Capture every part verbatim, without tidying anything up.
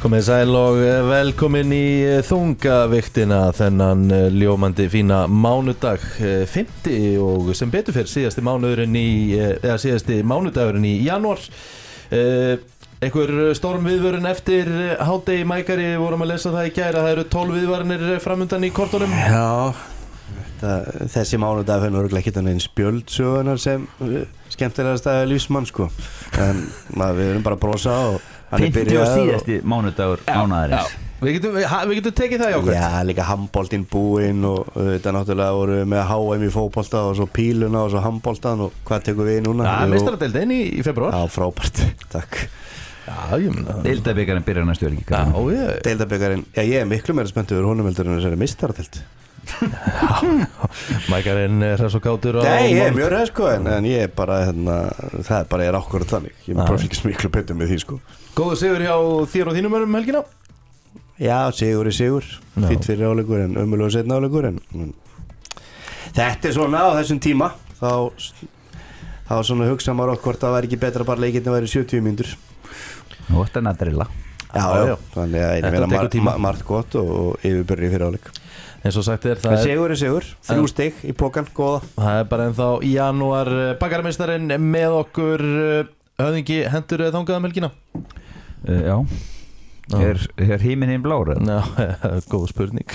Komið sæl og velkomin í þungaviktina þennan ljómandi fína mánudag fimmti og sem betur fyrir síðasti mánuðurinn í eða síðasti mánudagurinn í janúar. Einhver stórum viðvörun eftir hádegi mækari, vorum að lesa það í gær að það eru tólf viðvaranir framundan í kortunum. Já, það, þessi mánudag fyrir örugglega ekki þannig spjöldsögunar sem skemmtilegast að lífsmann sko. En maður, við erum bara að brosa og fimmti og síðasti mánudagur mánaðarins. Við getum, við, við getum tekið það jákvæmt. Já, líka handboltinn búinn og þetta náttúrulega voru með H M í fótbolta og svo píluna og svo handboltan og hvað tekur við núna? Já, meistaradeildin í, í febrúar. Já, frábært, takk. Já, ég meina Deildabikarinn byrjar næstu vel ekki. Já, ég Deildabikarinn, já ég er miklu meira spennt yfir honum heldur en þessari meistaradeild. Mækarinn er svo gátur á Nei, ég er mjög ræð sko en, en ég er bara hérna, það er bara ég er ákvörð þannig. Ég er bara fylgist miklu betur með því sko. Góður sigur hjá þér og þínum mönnum helgina? Já, sigur er sigur. Fýtt fyrir áleikur en ömurlegur seinni áleikur en, en þetta er svona á þessum tíma þá þá svona hugsa maður oft hvort það væri ekki betra bara leikirni væri sjötíu mínútur. Nú ertu að drilla. Já, já, þannig að ég meina margt mar, mar, gott og, og yfirbyrði fyrir áleik. Eins og sagt er það er sigur er sigur, þrjú stig í pokan, góða. Það er bara ennþá í janúar. Bakarameistarinn með okkur, höfðingi, hendur þangað um helgina? Uh, já, já. Er, er híminn hinn blár? Já, góð spurning.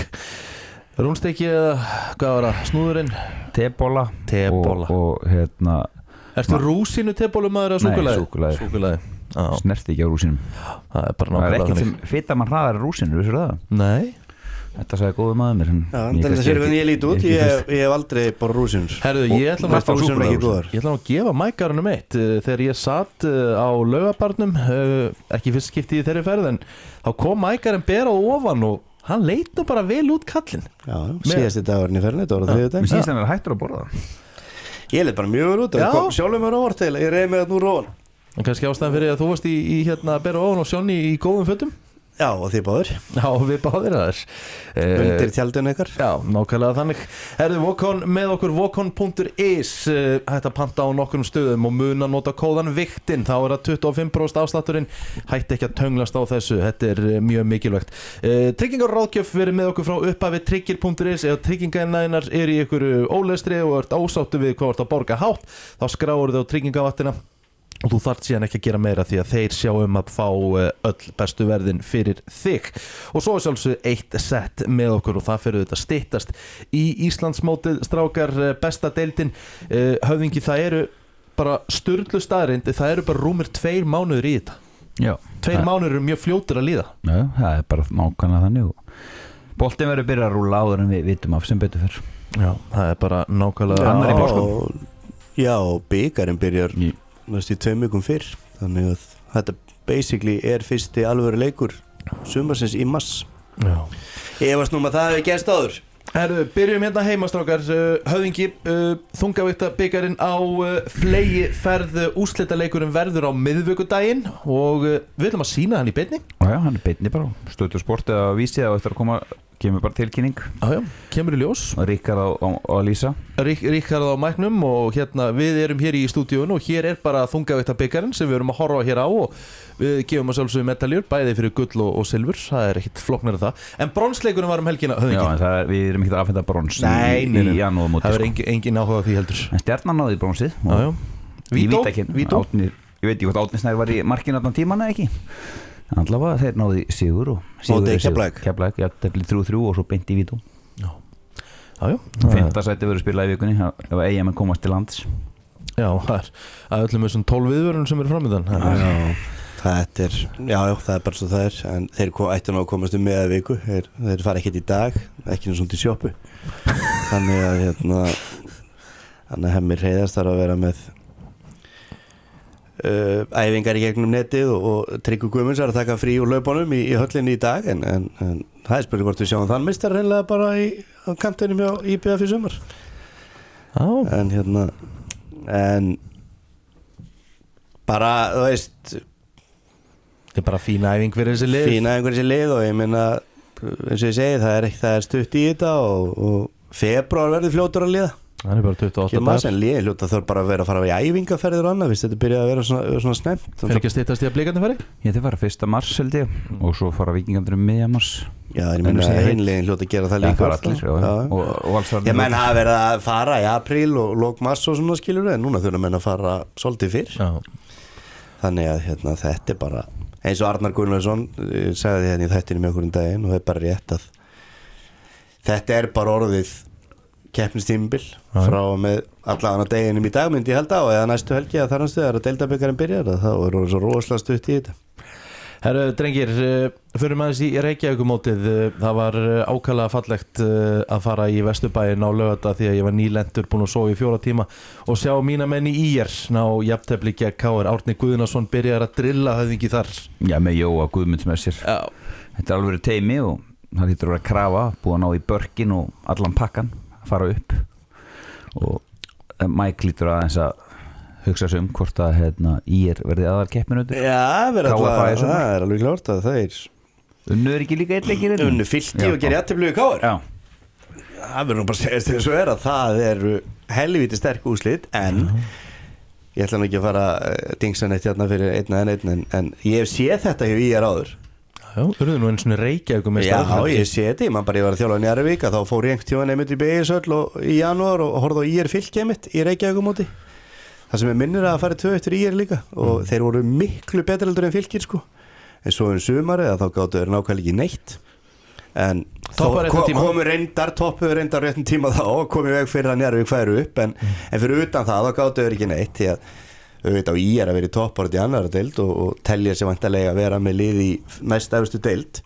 Rúnsteki eða hvað var það? Snúðurinn? Tebóla. Tebóla. Og, og hérna Ertu rúsínu tebólumaður eða súkkulaði? Nei, súkkulaði. Súkkulaði. Snerti ekki á rúsínum. Það er bara nákvæmlega. Það er ekkert þannig. sem fita mann hraðar rúsínur, vissir það? Nei. Þetta sagði góður maður mér. Já, þetta sér hvernig ég líti út. Ég, ég, ég hef aldrei bara rúsínur. Herðu, ég ætla nú að Ég ætla nú að gefa mækarunum eitt. Þegar ég satt á Laugabarnum, ekki fyrst skipti í þeirri ferð, en þá kom mækarinn bera á ofan og hann leit nú bara vel út kallinn. Já, síðasti dagurinn í ferðinni, þetta var á þriðjudag. Mér síðast hann er hættur að borða það. Ég leit bara mjög vel út og kom sjálfur mér á óvart til. Ég reið með þetta úr ofan. En kannski ástæðan fyrir að þú varst í, í hérna að bera ofan og Sjónni í góðum fötum? Já, og þið báðir. Já, við báðir aðeins. Undir tjaldinu ykkar. Já, nákvæmlega þannig. Herðu, Vokon með okkur, vokon punktur is. Hætt að panta á nokkrum stöðum og muna nota kóðan viktin. Þá er það tuttugu og fimm prósent afslátturinn. Hætt ekki að tönglast á þessu. Þetta er mjög mikilvægt. Tryggingarráðgjöf verið með okkur frá upphafi tryggir punktur is. Ef tryggingarnænar er í ykkur ólestri og ert ósáttu við hvað ert að borga hátt, þá skráur þau á tryggingavattina. Og þú þarft síðan ekki að gera meira því að þeir sjá um að fá öll bestu verðin fyrir þig. Og svo er sjálfsög eitt sett með okkur og það fyrir þetta styttast í Íslandsmótið, strákar, besta deildin. Höfðingi, það eru bara sturlu staðreind, það eru bara rúmir tveir mánuður í þetta. Já. Tveir mánuður eru mjög fljótir að líða. Já, það er bara nákvæmlega þannig og boltinn verður byrjað að rúlla áður en við vitum af sem betur fyrr. Já, það er bara nákvæmlega annar í bláskum. Já, bikarinn byrjar í næst í tveim vikum fyrr, þannig að þetta basically er fyrsti alvöru leikur sumarsins í mars. Já. Ég varst nú að það hefði gerst áður. Herru, byrjum hérna heima, strákar. Höfðingi, þungavíkta bikarinn á flegi ferð, úrslitaleikurinn verður á miðvikudaginn og við ætlum að sýna hann í beinni. Já, já, hann er beinni bara, Stöðvar Sport eða Vísi eða eftir að koma, kemur bara tilkynning. Já, já, kemur í ljós. Ríkard á, á, á Lísa. Rík, Ríkard á mæknum og hérna við erum hér í stúdíun og hér er bara þungavíkta bikarinn sem við erum að horfa hér á og við gefum að sjálfsögum medaljur, bæði fyrir gull og, og silfur, það er ekkit flóknara það. En bronsleikurinn var um helgina, Höfðingi. Já, en það er, við erum ekkit að afhenda brons nei, í, nei, nei. í janúarmóti. Það er sko. engin, engin áhuga því heldur. En Stjarnan náði bronsið. Já, já. Vító, Vító. Átni, ég veit ekki hvort Átni Snær var í markinu allan tíman eða ekki. Allavega þeir náði sigur og sigur er sigur. Keflavík, já, það blir þrjú þrjú og svo beint í Vító. Já. Já, já. Fimmta sæti verður spilað í vikunni ef Eyjamenn komast til lands. Já, það er að öllum þessum tólf viðvörunum sem eru framöndan. Já. Þetta er, já, já, það er bara svo það er en þeir ættu nú að komast um meða viku þeir, þeir fara ekkert í dag, ekki eins og til sjoppu þannig að hérna þannig að Hemmi Hreiðars þarf að vera með uh, æfingar í gegnum netið og, og Tryggvi Guðmunds er að taka frí úr laupunum í, í höllinni í dag en, en, en það er spurning hvort við sjáum þann meistar reynilega bara í á kantinum hjá í B F í sumar Já. en hérna en bara, þú veist þetta er bara fín æfing fyrir þessi lið fín æfing fyrir þessi lið og ég meina eins og ég segi það er, það er stutt í þetta og, og februar verður fljótur að liða Það er bara tuttugu og átta dagar. En liðin hljóta þarf bara að vera að fara í æfingaferðir og annað, þetta byrja að vera svona, svona snemt. Fyrir ekki að styttast í að Blikarnir fari? Ég þetta fara fyrsta mars held ég mm. og svo fara Víkingarnir um miðjan mars. Já, ég meina að hinliðin hljóta að gera það líka. Já, allir, já, já. Og, og ég menn að vera að fara í apríl og lók mars og svona skilur en núna þurfa menn að fara svolítið fyrr. Já. Þannig að hérna, þetta er bara eins og Arnar Gunnlaugsson sagði hérna í þættinu með okkur um daginn og það er bara rétt að þetta er bara orðið keppnistímabil frá með allavega deginum í dag myndi ég held á eða næstu helgi að þar hans þegar að deildabikarinn byrjar þá er það svo rosalega stutt í þetta. Herru drengir, fyrir maður í Reykjavíkumótið, það var ákaflega fallegt að fara í Vesturbæinn á laugardag því að ég var nýlendur búinn að sofa í fjóra tíma og sjá mína menn í í er ná jafntefli gegn K R. Árni Guðnason byrjar að drilla höfðingi þar. Já, með Jóa Guðmunds með sér. Já. Þetta er alveg teimi og það hýttur að vera krafa, búið að ná í börkin og allan pakkan að fara upp og Mike lítur aðeins að hugsa sig um hvort að hérna, í er verði aðal keppminautur. Já, verði alltaf, það er alveg klárt að það er Unnu er ekki líka eitt leikir Unnu fylki og gerir jafntefli við K R. Já. Það verður nú bara að segja þess að vera það eru helvíti sterk úrslit en uh-huh. ég ætla nú ekki að fara dingsa neitt hérna fyrir einn en einn en, en ég hef séð þetta hjá í er áður. Já, þú eru nú einu svona Reykjavík með Já, ég sé þetta, mann bara ég var að þjálfa í Njarðvík þá fór ég einhvern tímann einmitt í Beigisöll og í janúar og horfði á í er fylki einmitt í Reykjavíkumóti. Það sem er minnir að fara tvö eftir í er líka og mm. þeir voru miklu betur heldur en fylkir sko. En svo um sumari að þá gátu þeir nákvæmlega ekki neitt. En þá komu reyndar, toppuðu reyndar réttum tíma þá og komu veg fyrir að Njarðvík færu upp en, mm. en fyrir utan það þá gátu þeir ekki neitt því að auðvitað á í er að vera í toppárið í annara deild og, og telja sér vantarlega að vera með lið í næst efstu deild.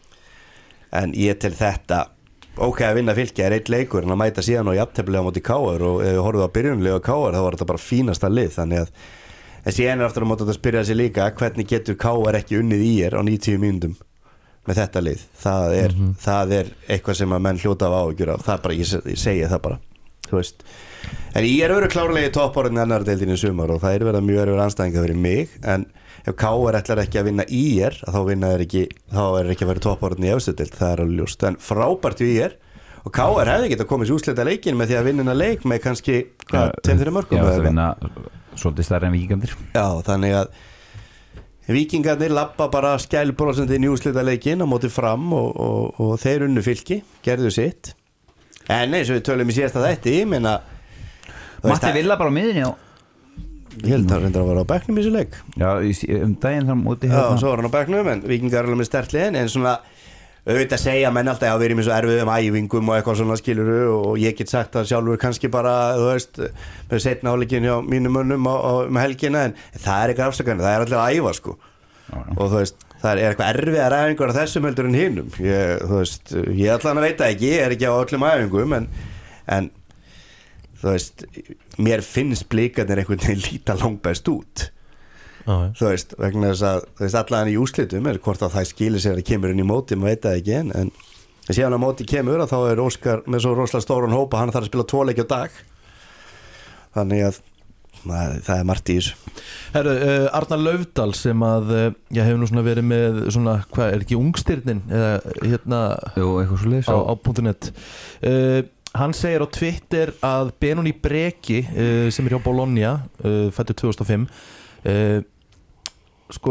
En ég tel þetta ok að vinna fylki er eitt leikur en að mæta síðan og jafntefli á móti K R og ef við horfum á byrjunlega K R þá var þetta bara fínasta lið þannig að en síðan er aftur að móta að spyrja sig líka hvernig getur K R ekki unnið í er á níutíu mínútum með þetta lið það er, mm-hmm. það er eitthvað sem að menn hljóta af áhyggjur af það bara, ég, ég segi það bara þú veist en í er öru klárlega í toppárið annar deildinni í sumar og það er verið mjög erfur anstæðingar fyrir mig en ef K R ætlar ekki að vinna í er þá vinna er ekki þá er ekki að vera toppárið í efstu deild það er alveg ljóst en frábært í er og K R hefði getað komið sér úrslita leikin með því að vinna leik með kannski hvað tveim þremur mörkum já það vinna svolítið stærri en Víkingarnir já þannig að Víkingarnir labba bara skælbrosandi inn í úrslita leikin á móti Fram og, og, og þeir unnu fylki gerðu sitt en eins og við tölum í síðasta þætti ég meina Matti Villa bara á miðinni og ég held að reyndar að vera á bekknum í þessu leik já, um daginn þar móti hérna já, svo var hann á bekknum en Víkingar er alveg með sterkt lið en svona auðvitað segja menn alltaf að við erum í svo erfiðum æfingum og eitthvað svona skiluru og ég get sagt að sjálfur kannski bara þú veist með seinna hálfleikin hjá mínum mönnum á, á, með helgina en það er ekki afsakandi, það er allir að æfa sko já, já. Og þú veist það er eitthvað erfiðar æfingar á þessum heldur en hinum ég, þú veist, ég allan að veita ekki ég er ekki á öllum æfingum en, en þú veist, mér finnst Blikarnir einhvern veginn líta langbæst út ah, þú veist, vegna þess að þú veist, allan í úrslitum er hvort að það skilir sér að kemur inn í móti, maður veit það ekki en, en síðan að móti kemur að þá er Óskar með svo rosalega stóran hópa, hann þarf að spila tvo leiki á dag þannig að maður, það er margt í þessu Herru, uh, Arnar Laufdal sem að uh, ég hef nú svona verið með svona, hvað er ekki ungstirnin eða hérna Jú, eitthvað svo leiðis á, á .net uh, hann segir á Twitter að Benoni Breki uh, sem er hjá Bologna uh, fættur tvö þúsund og fimm uh, sko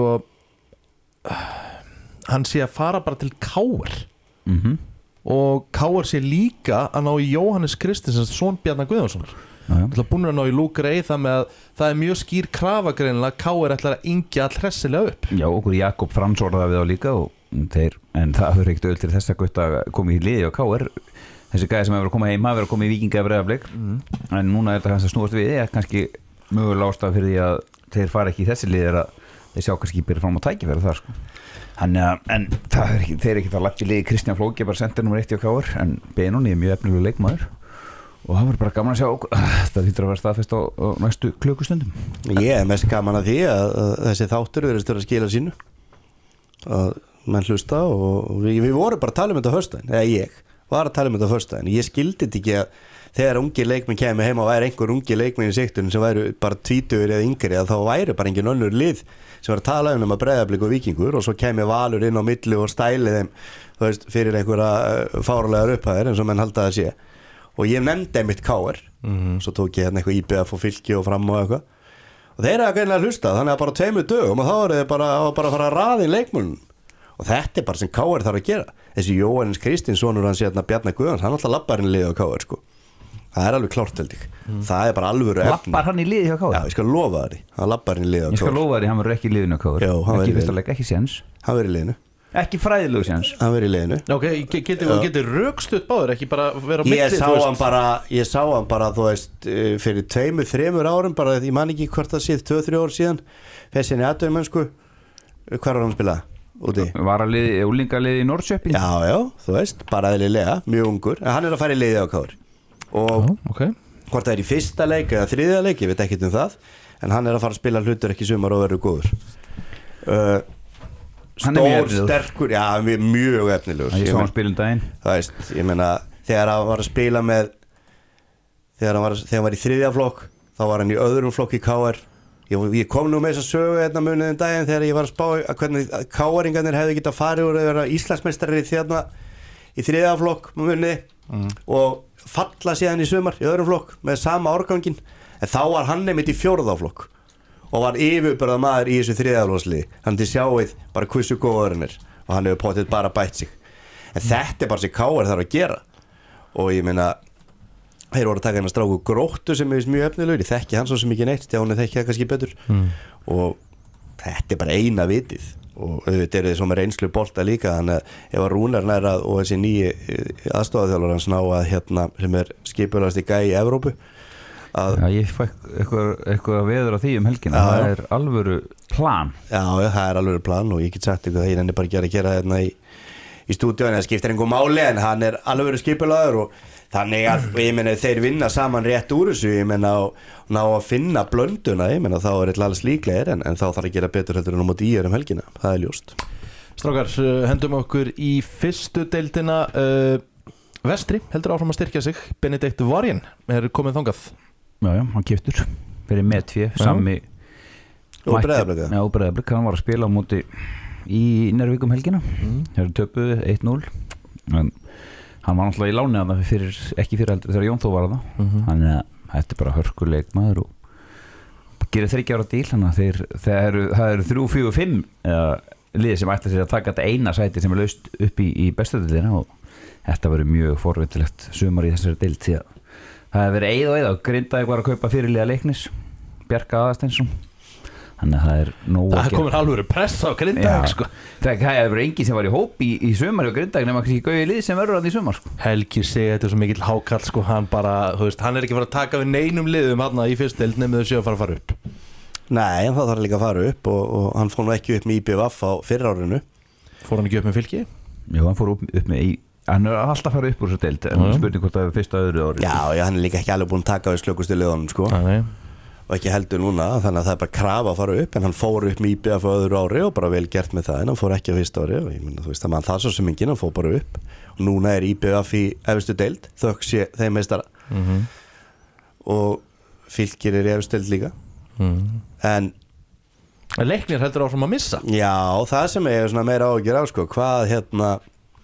uh, hann sé að fara bara til K R mm-hmm. og K R sé líka að ná í Jóhannes Kristinsson son Bjarnar Guðjónssonar það er búin að ná í Luke Ray það með að það er mjög skýr krafa greinilega K R ætlar að yngja all hressilega upp já okkur Jakob Frans orðaði við á líka og þeir, en það hefur ekkert öll til þess að gutta komið í liði á K R þessi gæði sem hefur verið að koma heima hefur verið að koma í Víkinga eða Breiðablik mm. en núna er þetta kannski að snúast við eða kannski mögulega ástæða fyrir því að þeir fara ekki í þessi lið er að þeir sjá kannski byrja fram á tækifæri þar sko. Þannig en það er ekki, þeir er ekki það lagt í liði Kristján Flóki bara sendir nummer eitt í K R en Benoni er mjög efnilegur leikmaður og það verður bara gaman að sjá það þýttur að vera staðfest á, á næstu klukkustundum Ég er mest gaman að því að, að þessi þáttur verður stöður að skila sínu að menn hlusta og við, við vorum bara að tala um þetta á föstudaginn eða ég var að tala um þetta á föstudaginn ég skildi þetta ekki að þegar ungi leikmenn kemur heim og væri einhver ungi leikmenn í sektorinn sem væri bara tvítugur eða yngri að þá væri bara engin önnur lið sem var að tala um að Breiðablik og Víkingur og svo kemur Valur inn á milli og stæli þeim þú veist, fyrir einhverja fáralegar upphæðir eins og menn halda að sé og ég nefndi einmitt K R Mhm. svo tók ég hérna eitthvað I B F og Fylki og Fram og eitthvað og þeir eru að greinlega hlusta þannig að bara tveimur dögum og þá er þeir bara, bara að fara að raða í leikmunum og þetta er bara sem K R þarf að gera þessi Jóhannes Kristins sonur hans hérna Bjarni Guðjóns hann alltaf labbar inn í liði á K R sko það er alveg klárt held ég mm. það er bara alvöru efni Lappar hann í liði hjá K R? Já, ég skal lofa þér hann labbar inn í liði á K R Ég skal lofa þér, hann verður ekki í liðinu á K R Já, hann verður í Ekki fyrsta liðinu. leik, ekki séns hann verður í liðinu Ekki fræðilegu séns hann verður í liðinu Ok, getur þú getur rökstutt báður ekki bara vera á milli, ég sá þú veist? hann bara ég sá hann bara þú veist eh, fyrir tveimur, þremur árum bara ég man ekki hvort það síð tvö, þrjú ár síðan fessin í aðdöðum mennsku hvar var hann að spila úti Var að liði, úlingaliði í Norrköping já já þú veist bara eðlilega mjög ungur en hann er að fara í liði á K R og Já, ok hvort það er í fyrsta leik eða þriðja leik ég veit ekkert um það en hann er að fara að spila hlutur ekki sumar og verður góður uh, Hann er mjög stór, efnilegur. sterkur já mjög, mjög efnilegur Ég Ég sá men- hann spilum daginn það veist, ég meina þegar hann var að spila með þegar hann var, þegar hann var í þriðja flokk þá var hann í öðrum flokk í K R ég, ég kom nú með þess að sögu hérna muniðin daginn þegar ég var að spá að hvernig K R-ingarnir hefði getað farið úr að vera Íslandsmeistari þérna í þriðja flokk muniði mm. og falla síðan í sumar í öðrum flokk með sama árgangin en þá var hann nefnitt í fjórða flokk og var yfirbörða maður í þessu þriðaflóðsliði hann til sjáið bara hversu góður hann er og hann hefur potið bara bætt sig en þetta er bara sem K R þarf að gera og ég meina þeir voru að taka hennar stráku Gróttu sem er mjög efnilegur ég þekki hann svo sem ekki neitt Stjáni þekki það kannski betur mm. og þetta er bara eina vitið og auðvitað eru þið svo með reynslu bolta líka þannig að ef að Rúnar nær að og þessi nýji aðstofaþjálfur hans ná að hérna sem er skipulagast í gæi í Evrópu að Já, ég fæk eitthvað, eitthvað veður á því um helgina Já, Það já. er alvöru plan já, já, það er alveg plan og ég get sagt ykkur það ég nenni bara ekki að gera hérna í, í stúdíóinu það skiptir einhver máli en hann er alveg skipulagur og þannig að og ég meina þeir vinna saman rétt úr þessu ég meina og ná að finna blönduna ég meina þá er þetta alls líklegir en, en þá þarf að gera betur heldur en á móti í er um helgina það er ljóst Strákar, uh, hendum okkur í fyrstu deildina uh, Vestri heldur áfram að styrkja sig Benedikt Varjen er komið þangað Já, já, hann kiptur Fyrir með tvö, sami Og Breiðablik, Já, og Breiðablik, hann var að spila á móti í Njarðvík um helgina mm. Þeir töpuðu eitt núll en hann var náttúrulega í láni að það fyrir, ekki fyrir heldur þegar Jón Þó var að það mm -hmm. þannig að þetta er bara hörkuleik maður og gerir þriggja ára díl þannig að þeir, þeir eru, það eru þrjú, fjögur, fimm eða liðið sem ætla sér að taka þetta eina sæti sem er laust upp í, í bestudeildina og þetta verður mjög forvitilegt sumar í þessari deild því að það hefur verið eið og eið og Grindavík var að kaupa fyrirliða Leiknis Bjarka Aðarsteinsson þannig að það er nóg Það að er gera komin alveg press á Grindavík sko. það hefur verið engin sem var í hóp í, í sumar og Grindavík nema kannski gauði lið sem verður að því sumar sko. Helgi segi þetta er svo mikill hákall sko. hann, bara, veist, hann er ekki fara að taka við neinum liðum hann í fyrst deild nefnum þau séu að fara að fara upp Nei, en það þarf líka að fara upp og, og hann fór nú ekki upp með I B V á fyrra árinu Fór hann ekki upp með Fylki? Jú, hann fór upp, upp með í hann er alltaf að fara upp úr þessu deild en Já. spurning hvort það er fyrsta öðru ári Já, já, hann er líka ekki alveg búin að taka við slökustu liðunum sko. Nei. og ekki heldur núna þannig að það er bara krafa að fara upp en hann fór upp með I B V á öðru ári og bara vel gert með það en hann fór ekki á fyrsta ári og ég minna þú veist að mann það svo sem enginn hann fór bara upp og núna er I B V í efstu deild þökk sé þeim meistara mm -hmm. og Fylkir er í efstu deild líka mm. en En Leiknir heldur áfram að missa já, það sem ég er svona meira ágjör á sko, hvað hérna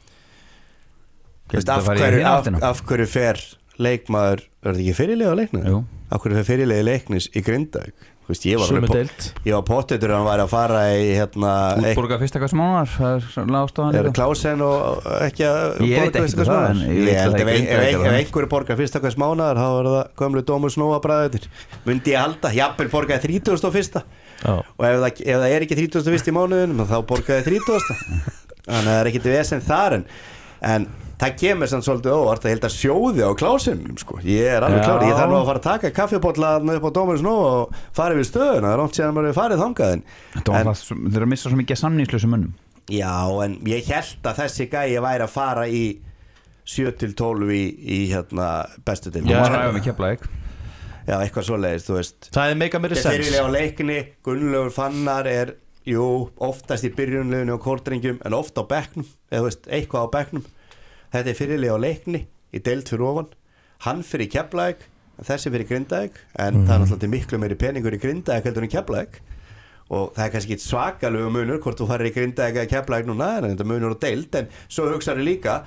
veist, af, hverju, af, af hverju fer leikmaður, er þetta ekki fyrirlega á leiknir? Jú. Af hverju fer fyrirlega Leiknis í Grindavík? Þú veist, ég var Sömu alveg po- deild. ég var pottetur að hann væri að fara í hérna Útborga fyrsta hvað smánar það er lágstofan er Klausen og ekki að Ég veit borga ekki fyrsta hvers það, mánaðar? en ég Ég veit held að ef, það er ef, ef, Grindavík ef að- einhver borga fyrsta hvers mánaðar þá er það gömlu dómur snúa bræðir myndi ég halda, jafnvel borgaði þrítugasta og fyrsta Já. og ef það, ef það er ekki þrítugasta og fyrsta í mánuðunum þá borgaði þrítugasta þannig að það er ekkit vesen þar en, en það kemur sann svolítið óvart að held að sjóði á Klausenum sko. ég er alveg Já. klár, ég þarf nú að fara að taka kaffibotla upp á dómur snúa og fara við stöðuna, það er langt síðan maður hefur farið þangað en, en þeir eru að missa svo mikið samningslösum mönnum já, en ég held að þessi gæi væri að fara í sjö til tólf í, í hérna bestu til Já. hann var að ræða með Keflavík já, eitthvað svoleiðist, þú veist Það er meika meiri þetta sens er fyrirlega á leikni, Gunnlaugur Fannar er, jú, oftast í byrjunleginu og kórdrengjum, en oft á bekknum eða þú veist, eitthvað á bekknum þetta er fyrirlega á leikni, í deild fyrir ofan hann fyrir Keflavík þessi fyrir Grindavík, en Mhm. það er náttúrulega miklu meiri peningur í Grindavík heldur en Keflavík og það er kannski ekki svakalegu munur hvort þú farir í Grindavík eða Keflavík núna, en þetta munur á deild en svo hugsaðu líka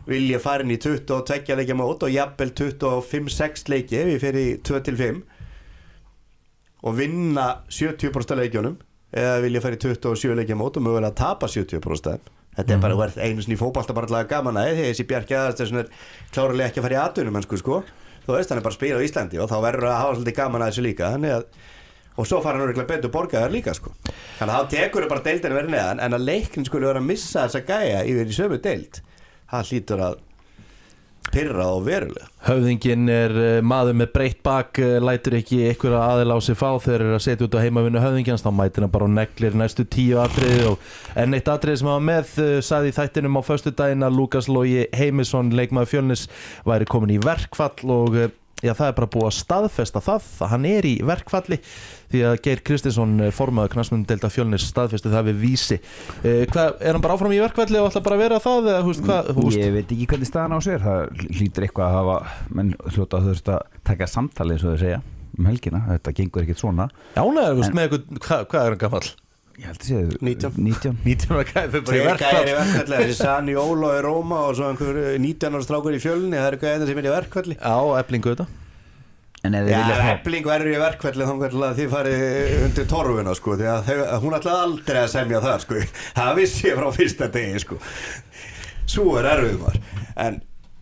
vilja fara inn í tuttugu og tveggja leikja mót og jafnvel tuttugu og fimm sex leiki ef ég fer í tvö til fimm og vinna sjötíu prósent af leikjunum eða vilja fara í tuttugu og sjö leikja mót og mögulega tapa sjötíu prósent. Þetta er bara verið einu sinni í fótbolta bara allavega gaman að þegar þessi Bjarki Aðalsteinsson er klárlega ekki að fara í atvinnumennsku sko. Þú veist, hann er bara að spila á Íslandi og þá verður að hafa svolítið gaman að þessu líka. Þannig að, og svo fara hann örugglega betur borgaðar líka sko. Þannig að þá tekur þau bara deildinu verið neðan en að leiknin skulle vera að missa þessa gæja yfir í sömu deild. Það hlýtur að pirra og verulega. Höfðinginn er maður með breitt bak, lætur ekki einhverja aðila á sig fá þegar er að setja út á heimavinnu höfðingjans, þá mætir hann bara og neglir næstu tíu atriði og enn eitt atriði sem hann var með sagði í þættinum á föstudaginn að Lukas Logi Heimisson, leikmaður Fjölnis, væri komin í verkfall og já, það er bara búið að staðfesta það að hann er í verkfalli því að Geir Kristinsson, formaður knattspyrnudeildar Fjölnis, staðfesti það við Vísi. Eh, hvað, er hann bara áfram í verkfalli og ætlar bara að vera það eða húst hvað? Húst? Ég veit ekki hvernig staðan á sér, það hlýtur eitthvað að hafa, menn hljóta að þú veist að taka samtali eins og þau segja um helgina, þetta gengur ekkert svona. Já, neður, húst, með eitthvað, hvað, hvað er hann gamall? Ég held að segja nítján nítján nítján ára gæði bara í Tveir verkfall. gæjar í verkfalli, þessi Sani Ólo í Róma og svo einhver nítján ára strákur í Fjölni, það eru gæjar sem er í verkfalli. Já, Eflingu þetta. En ef þið Já, vilja fá Efling verður í verkfalli þá að þið farið undir torfuna sko, því að þau, hún ætlaði aldrei að semja það sko. Það vissi ég frá fyrsta degi sko. Svo er erfið maður. En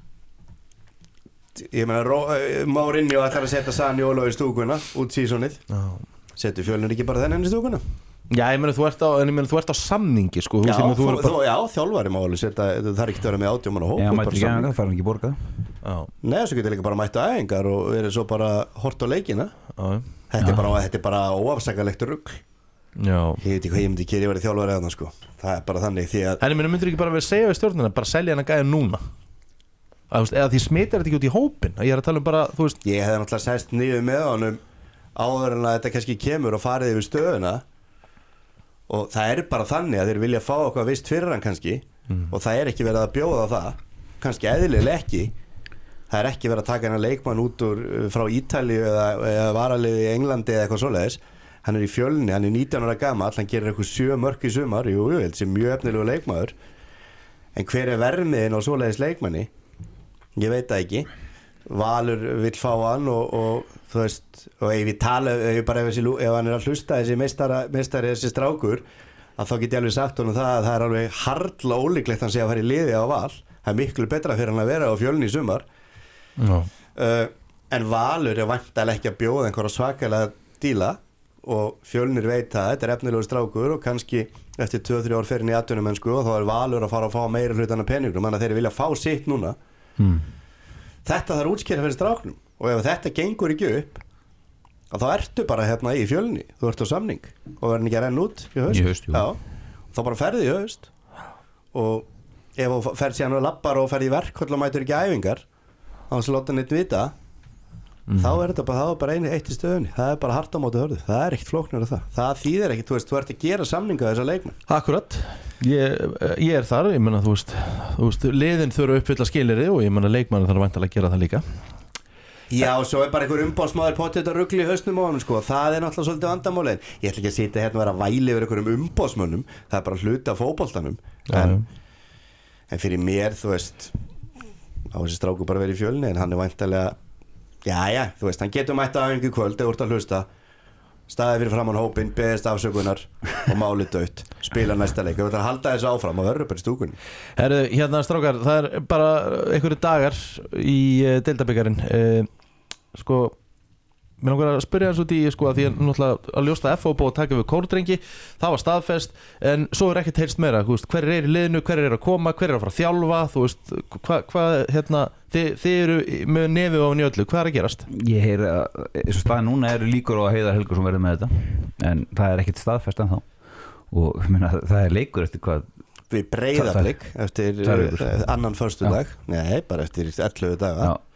ég meina Márinni og ætlar að setja Sani Ólo í stúkuna út sísonið. Setur Fjölnir ekki bara þennan í stúkuna? Já, ég meina þú ert á, en ég meina þú ert á samningi sko. Já, þú, þú, þú, já, þjálfari máli setja, það er ekki að vera með átján manna hóp. Já, mætti ekki aðeins, það fær hann ekki borgað. Nei, þessu getur líka bara mættu æfingar og verið svo bara hort á leikina. Já. Þetta er bara, þetta er bara óafsakalegt rugl. Já. Ég veit ekki hvað ég myndi gera, ég verið þjálfari eða sko. Það er bara þannig því að En ég meina myndir ekki bara verið að segja við stjórnina, bara selja hann að gæja núna að, veist, eða því smitar þetta ekki út í hópin að ég er að tala um bara, þú veist ég hefði náttúrulega sest niður með honum áður en að þetta kannski kemur og farið yfir stöðuna og það er bara þannig að þeir vilja fá eitthvað vist fyrir hann kannski mm. og það er ekki verið að bjóða það kannski eðlilega ekki það er ekki verið að taka hennar leikmann út úr frá Ítalíu eða, eða varaliði í Englandi eða eitthvað svoleiðis hann er í Fjölni, hann er nítján ára gamall hann gerir eitthvað sjö mörk í sumar jú, jú, þetta er mjög efnilegu leikmaður en hver er vermiðin á svoleiðis leikmanni ég veit það ekki Valur vill fá hann og, og þú veist, og ef ég tala ef, ég bara, ef, þessi, ef hann er að hlusta þessi meistara, meistari þessi strákur að þá get ég alveg sagt honum það að það er alveg harla ólíklegt hann sé að fara í liði á Val það er miklu betra fyrir hann að vera á Fjölni í sumar no. uh, en Valur er væntanlega ekki að bjóða einhverja svakalega díla og Fjölnir veit það, þetta er efnilegur strákur og kannski eftir tvö til þrjú ár fyrir í atvinnumennsku og þá er Valur að fara að fá meira hlutan af peningum þannig að þeir vilja fá sitt núna hmm. þetta þarf útskýra fyrir stráknum og ef þetta gengur ekki upp þá ertu bara hérna í Fjölni þú ert á samning og verður ekki að renna út í haust, í haust Já, þá bara ferði í haust og ef þú ferð síðan og lappar og ferði í verk og mætur ekki æfingar þá er slóta neitt vita mm. þá er þetta bara, það er bara einu eitt í stöðunni það er bara hart á móti hörðu, það er ekkert flóknir af það það þýðir ekkert, þú veist, þú ert að gera samninga þessar leikmenn Akkurat, ég, ég er þar ég menna, þú veist, þú veist liðin þurfa að uppfylla skilyrði og ég menna leikmann þarf væntanlega að gera það líka Já, svo er bara einhver umbóðsmaður potið þetta rugli í hausnum á hann sko. það er náttúrulega svolítið vandamálin ég ætla ekki að sitja hérna og vera að væli yfir einhverjum umbóðsmönnum það er bara hluti af fótboltanum en, en fyrir mér, þú veist á þessi stráku bara verið í Fjölni en hann er væntanlega já, já, þú veist, hann getur mætt að einhver kvöld eða úr að hlusta staðið fyrir framann hópinn, beðist afsökunar og málið dött, spila næsta leik við ætlum að halda þessu áfram og verður bara í stúkunni Herru, hérna strákar, það er bara einhverju dagar í uh, deildabikarin uh, sko mér langar að spyrja hans út í sko að því að náttúrulega að ljósta F O búið að taka við kórdrengi það var staðfest, en svo er ekkert heyrst meira, þú veist, hver er í liðinu, hver er að koma hver er að fara að þjálfa, þú veist hvað, hva, hérna, þið, þið eru með nefið á njöldlu, hvað er að gerast? Ég heyr að, eins og staðin núna eru líkur á að Heiðar Helgason verður með þetta en það er ekkert staðfest ennþá og minna, það er leikur eftir hvað við Breiðablik eftir uh, annan föstudag nei, bara eftir ellefu daga Já.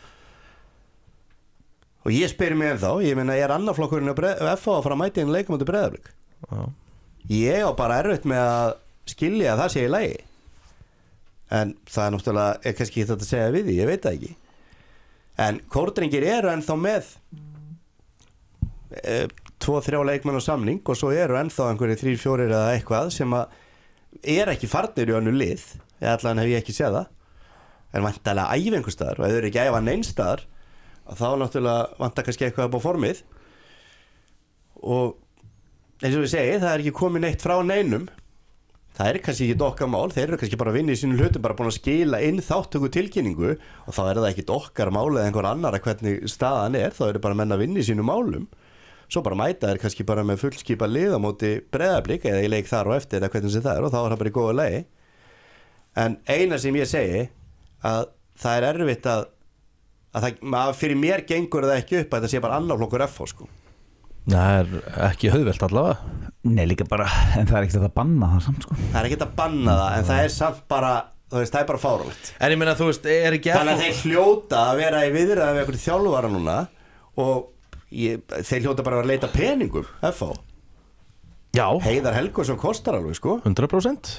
Og ég spyr mig ennþá, ég meina er annarflokkurinn á F O að fara að mæta inn leikum út í Breiðablik ég á bara erfitt með að skilja að það sé í lagi en það er náttúrulega er kannski ekki þetta að segja við því, ég veit það ekki en kórdrengir eru ennþá með e, tvo, þrjá leikmenn á samning og svo eru ennþá einhverjir þrír, fjórir eða eitthvað sem að er ekki farnir í önnu lið eða allan hef ég ekki séð það en vantarlega æfa einhvers staðar og ef þau eru ekki æfa neins staðar þá náttúrulega vantar kannski eitthvað upp á formið og eins og ég segi, það er ekki komið neitt frá neinum það er kannski ekki okkar mál þeir eru kannski bara að vinna í sínum hlutum bara búin að skila inn þáttöku tilkynningu og þá er það ekki okkar mál eða einhver annar að hvernig staðan er þá eru bara menn að vinna í sínum málum svo bara mæta þeir kannski bara með fullskipa lið á móti Breiðablik eða í leik þar og eftir eða hvernig sem það er og þá er það bara í góða lagi en eina sem ég segi að það er erfitt að, að, það, að fyrir mér gengur það ekki upp að þetta sé bara annar flokkur F H sko Það er ekki höfvelt allavega Nei líka bara, en það er ekkert að banna það samt sko Það er ekkert að banna það, en það er samt bara þú veist, það er bara fáránlegt En ég meina, þú veist, er ekki Þannig að þeir hljóta að vera í viðræði við einhverju þjálfara núna og ég, þeir hljóta bara að vera að leita peningum F H Já, Heiðar Helgason kostar alveg sko hundrað prósent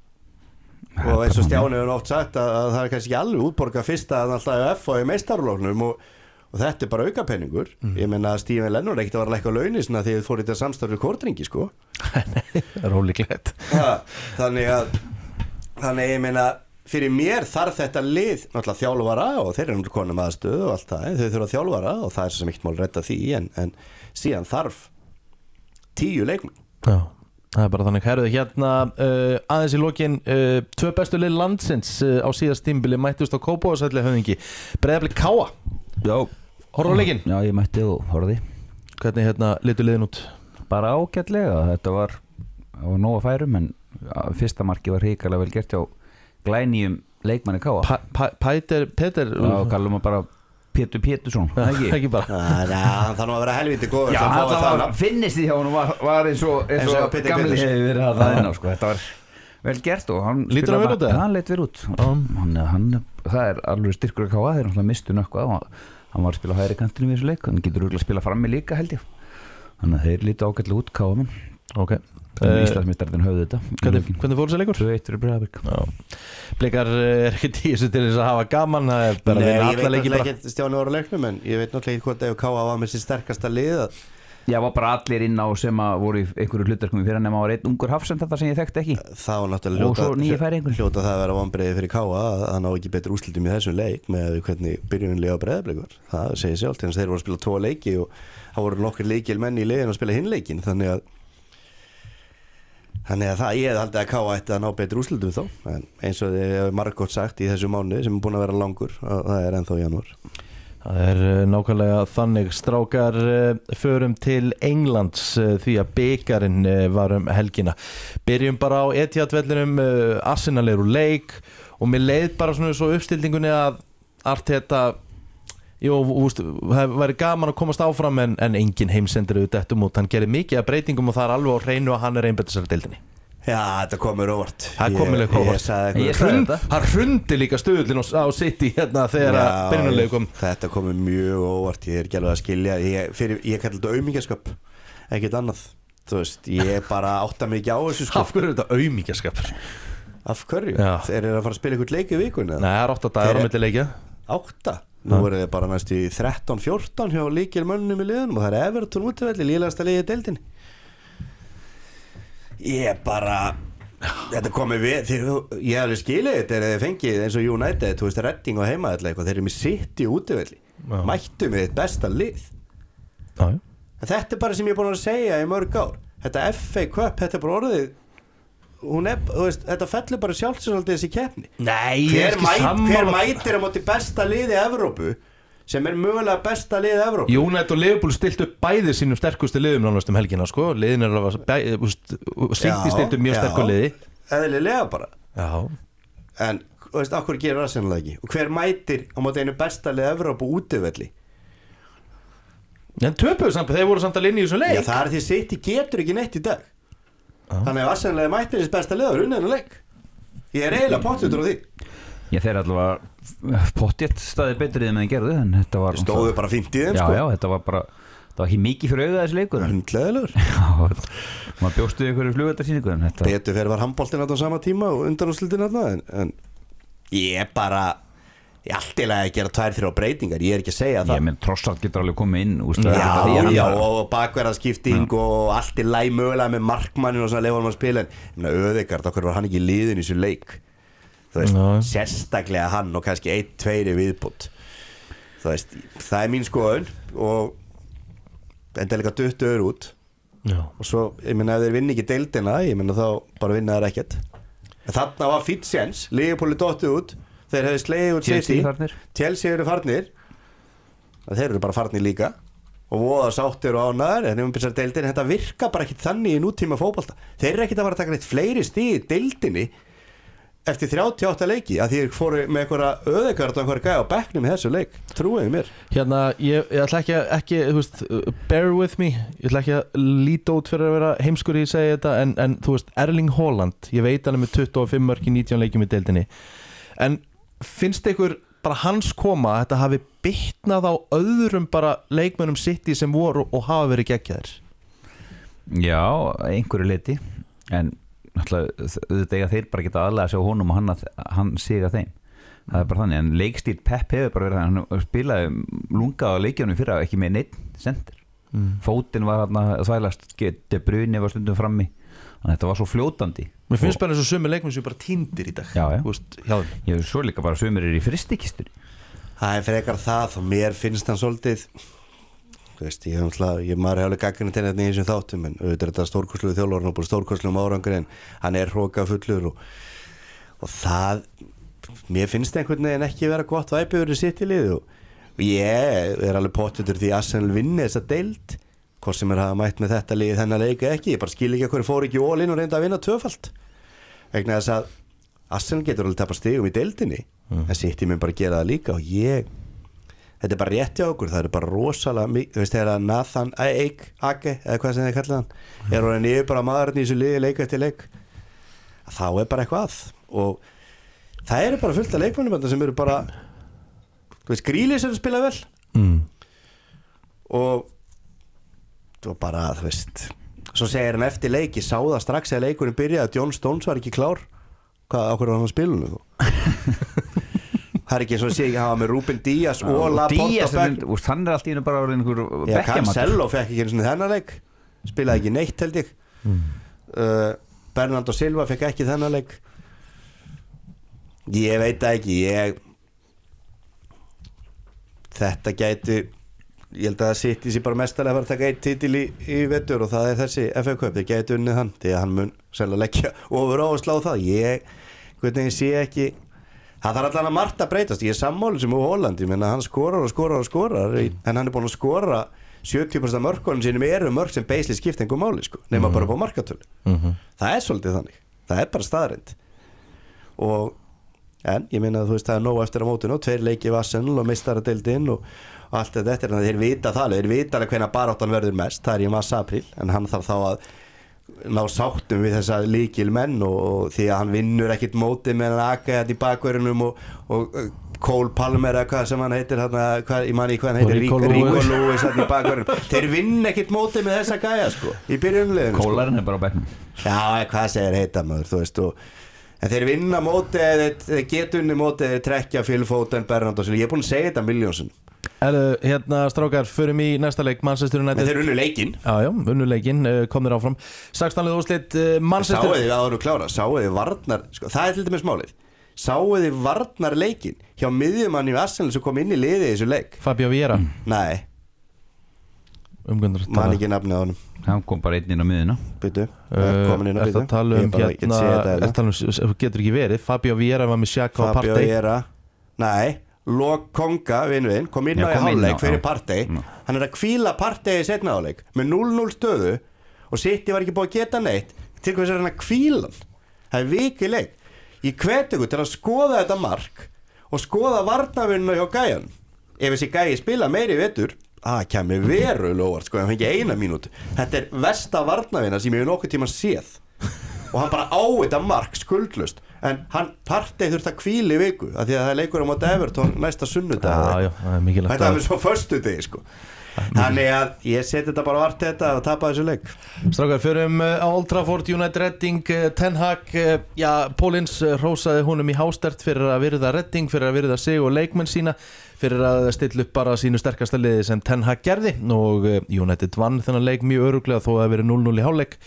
og eins og Stjáni hefur oft sagt að, að það er kannski ekki alveg útborgað fyrsta að alltaf F H í meistaralóknum og og þetta er bara auka peningur mm. ég meina að Stephen Lennon ekkert að vera að lækka launin svona því þið fór í þetta samstarfið kórdringi sko Nei, það er ólíklegt þannig að þannig ég meina fyrir mér þarf þetta lið náttúrulega þjálfara og þeir eru konum aðstöð og allt það þau þurfa þjálfara og það er sem ekkert mál að redda því en, en síðan þarf tíu leikmenn Já, það er bara þannig herðu hérna uh, aðeins í lokin uh, tvö bestu lið landsins uh, á síðast tímbili mættust á Kópavogsvelli höfðingi Breiðablik K A Já, horfðu á leikinn? Já, ég mætti og horfði Hvernig hérna litu liðin út? Bara ágætlega, þetta var það var nóg að færum en fyrsta marki var hrikalega vel gert hjá glænýjum leikmanni K A Pæter, Peter Já, kallum að bara Pétur Pétursson ekki, ekki bara Já, hann þarf nú að vera helviti góður Já, það var finnist því hjá hann var, var eins og, eins og, og gamli hefði verið að það inn á sko. Þetta var vel gert og hann lítur hann vel út eða? Hann leit vel út um. hann, hann, það er alveg styrkur að K A þeir náttúrulega mistu nökkvað hann var að spila hægri kantinu við þessu leik hann getur úrlega að spila frammi líka held ég þannig að þeir lítu ágætlega út K A menn ok uh, Íslandsmeistararnir höfðu þetta hvernig, hvernig fór þessi leikur? tvö eitt fyrir Breiðablik Blikar er ekki tíu til þess að hafa gaman það er bara Nei, að vinna ég veit alla leiki náttúrulega ekki Stjáni var á leiknum en ég veit náttúrulega ekki hvort ef K A var með sér sterkasta lið að Já, var bara allir inn á sem að voru í einhverju hlutverkum fyrir nema var einn ungur hafsend þetta sem ég þekkti ekki það var náttúrulega og svo nýja færingur hljóta það að vera vonbrigði fyrir K A að hann á ekki betur úrslitum í þessum leik með hvernig byrjunlega á Breiðablik var það segir sjálft, þannig að þeir voru að spila tvo leiki og það voru nokkur leikil menn í liðin að spila hinn leikin þannig að þannig að það, ég hef haldið að K A ætti að ná betur úrslitum þá en eins og þið hefur margótt sagt í þessu mánuði sem er búin að vera langur það er ennþá í janúar Það er nákvæmlega þannig strákar förum til Englands því að bikarinn var um helgina byrjum bara á Etihad vellinum Arsenal er úr leik og mér leið bara svona svo uppstillingunni að Arteta jú, úst, það væri gaman að komast áfram en, en engin heimsendur auðvitað eftir út hann gerir mikið af breytingum og það er alveg á hreinu að hann er einbættisari deildinni Já, þetta komur óvart Það komur líka óvart Hann hrundi líka stöðlinn á City hérna þegar að byrjunarlegu kom Þetta komur mjög óvart, ég er ekki alveg að skilja Ég, fyrir, ég kalli þetta aumingjaskap ekkert annað Þú veist, ég bara átta mig ekki á þessu sko. Af hverju er þetta aumingjaskapur? Af hverju? Já. Þeir eru að fara að spila ykkur leiki í vikuna Nei, það er átta dagar á milli leikja Átta? Nú verður þið bara næst í þrettán fjórtán hjá lykilmönnum í liðunum og það er Everton útivelli, lélegasta liðið í deildinni Ég bara þetta komið við þeir, ég hef alveg skilið þetta er að þið fengið eins og United þú veist Redding og heima þeir eru með sitt í útivelli mættu með þitt besta lið Já. En þetta er bara sem ég er búin að segja í mörg ár þetta F A Cup, þetta er bara orðið hún er, þú veist, þetta fellur bara sjálfsögaldið þessi keppni Nei, hver, mæt, hver mætir á móti besta liði Evrópu sem er mögulega besta liðið Evrópu United og Liverpool stilt upp bæði sínum sterkustu liðum nánast um helgina sko liðin er að City stilt upp mjög sterku liði eðlilega bara já. En þú veist, okkur gerir það sennilega ekki og hver mætir á móti einu besta liðið Evrópu útivelli en töpuðu samt, þeir voru samt að linni í þessum leik já það er því City getur ekki neitt í dag ah. Þannig að Arsenal mætir þessi besta liðið og unnið leik ég er eiginlega pottutur á því Já, þeir allavega pottjett staðir betrið en þeir gerðu en þetta var stóðu bara fínt í þeim já, sko já, þetta var bara það var ekki mikið fyrir auðvitað þessi leikur hundleðilegur maður bjóstu ykkur í flugveldarsýningu en þetta betur fyrir var handboltinn á sama tíma og undanúrslitin en, en ég bara ég allt í lagi að gera tvær þrjá breytingar ég er ekki að segja það ég menn Trossard getur alveg komið inn úst, já, já, og bakverðarskipting og allt í lagi mögulega með markmannin og svona leifum að spila en Öðegard, okkur var hann ekki í liðin í þessu leik þú veist, Já. sérstaklega hann og kannski einn, tveiri viðbútt þú veist, það er mín skoðun og enda líka duttur út Já. og svo, ég meina, ef þeir vinna ekki deildina ég meina þá bara vinna þeir ekkert en þarna var fýtt séns, Liverpool er dottið út þeir hefði slegið út City Chelsea eru farnir þeir eru bara farnir líka og voða sáttir og ánæður en um þessar deildin, þetta virka bara ekki þannig í nútíma fótbolta þeir eru ekkert að fara að taka neitt fleiri stig í deildinni eftir þrjátíu og átta leiki að því fóru með einhverja öðekart og einhverja gæja á bekknum í þessu leik, trúiði mér Hérna, ég, ég ætla ekki að ekki, þú veist, bear with me ég ætla ekki að líta út fyrir að vera heimskur í að segja þetta, en, en þú veist Erling Haaland, ég veit hann er með tuttugu og fimm mörk í nítján leikjum í deildinni en finnst ykkur bara hans koma að þetta hafi bitnað á öðrum bara leikmönnum City sem voru og hafa verið geggjaðir? Já, einhverju leiti en auðvitað eiga þeir bara geta aðlega að sjá honum og hann, að, hann siga þeim það er bara þannig, en leikstíl Pep hefur bara verið þannig, hann spilaði lunga á leikjónum fyrir ekki með neitt sendir mm. fótinn var hann að þvælast De Bruyne var stundum frammi þannig að þetta var svo fljótandi Mér finnst bara eins og sömu leikmenn sem bara týndir í dag já, já. Úst, já. Ég svo líka bara sömur er í fristikistur það er frekar það og mér finnst hann svolítið þú veist, ég hef alltaf, ég maður hefði gagnrýnt til þetta í þessum þáttum en auðvitað er þetta stórkostluðu þjálfur hann er búin stórkostluðum árangur en hann er hrókafullur og, og það mér finnst einhvern veginn ekki vera gott væpið verið sitt í lið og, og ég er alveg pottutur því Arsenal vinni þessa deild hvort sem er að hafa mætt með þetta lið þennan leika ekki, ég bara skil ekki að hverju fór ekki all in og reynda að vinna tvöfalt vegna þess að Arsenal getur alveg tapast stigum í deildinni mm. en sitt í mig bara gera það líka og ég þetta er bara rétt hjá okkur, það er bara rosalega mikið, þú veist þegar Nathan Ake, Ake eða hvað sem þið kallar hann er orðin yfir bara maðurinn í þessu liði leik eftir leik þá er bara eitthvað og það eru bara fullt af leikmönnum sem eru bara þú veist, Grealish er að spila vel mm. og þú bara, þú veist svo segir hann eftir leiki, sá það strax eða leikurinn byrjaði að John Stones var ekki klár hvað, ákveður var hann að spila þú það er ekki eins og að sé ekki að hafa með Ruben Díaz og Laporte á bekk hann er alltaf bara einhver já, Cancelo fekk ekki eins og þennan leik spilaði ekki neitt held ég mm. uh, Bernardo Silva fekk ekki þennan leik ég veit það ekki ég þetta gæti ég held að það sitt í sig bara mestalega að fara að taka einn titil í, í vettur og það er þessi F A Cup, þeir gæti unnið hann því að hann mun sérlega leggja ofur á og slá það ég, hvernig ég sé ekki það þarf allan að margt að breytast ég er sammáli sem úr Holland, ég menna hann skorar og skorar og skorar mm. en hann er búin að skora sjötíu prósent af mörkunum sínum eru mörk sem beisli skipta einhver máli sko, nema mm. bara på markatölu mm-hmm. það er svolítið þannig, það er bara staðreind og en ég meina að þú veist það er nóg eftir á mótinu og tveir leiki Arsenal og meistaradeildin og, og allt þetta en þeir vita það, þeir vita alveg hvenær baráttan verður mest, það er í mars apríl en hann þarf þá að ná sáttum við þessa líkil menn og, og því að hann vinnur ekkit móti með hann Aka þetta í bakverðinum og, og Cole Palmer eða hvað sem hann heitir hann, hvað, ég man í hvað hann heitir Rico Lewis þetta í bakverðinum þeir vinn ekkit móti með þessa gæja sko í byrjunleginu sko. Kólarinn er bara á bekknum já, hvað segir heita maður þú veist og en þeir vinna móti þeir geta unni móti þeir trekkja Phil Foden, Bernardo Silva ég er búin að segja þetta miljónsinn Erðu, hérna strákar, förum í næsta leik Manchester United. En þeir unnu leikinn. Já, já, unnu leikinn, komnir áfram sextán liða úrslit Manchester. Sáuð þið áður og klára, sáuð þið varnar sko, það er til dæmis málið. Sáuð þið varnar leikinn hjá miðjumanni í Arsenal sem kom inn í liðið í þessu leik. Fabio Vieira. Mm. Nei. Umgöndur. Man ekki nafnið á honum. Hann kom bara einn inn á miðjuna. Byttu. Uh, komin inn á miðjuna. Tala um hérna, er tala um, getur ekki verið. Fabio Vieira var með Xhaka og Partey. Fabio Vieira. Nei. Lokonga vinnuðinn kom inn á í hálfleik fyrir Partey mm. hann er að hvíla Partey í seinna hálfleik með núll núll stöðu og City var ekki búið að geta neitt til hvers er hann að hvíla það er vikið leik ég hvet ykkur til að skoða þetta mark og skoða varnarvinnuna hjá gæjan ef þessi gæji spila meiri vetur það kemur verulega óvart sko, hann fengi eina mínútu þetta er versta varnarvinna sem ég hef nokkuð tíma séð og hann bara á þetta mark skuldlust en hann Partey þurft að hvíla í viku af því að það er leikur á móti Everton næsta sunnudag já, já, það er mikilvægt þetta er með svo föstudegi sko þannig að ég seti þetta bara vart þetta og tapa þessu leik Strákar, förum á Old Trafford United Redding Ten Hag, já, Paulins hrósaði honum í hástert fyrir að virða Redding, fyrir að virða sig og leikmenn sína fyrir að stilla upp bara sínu sterkasta liði sem Ten Hag gerði og United vann þennan leik mjög örugglega þó að það verið núll núll í hálfleik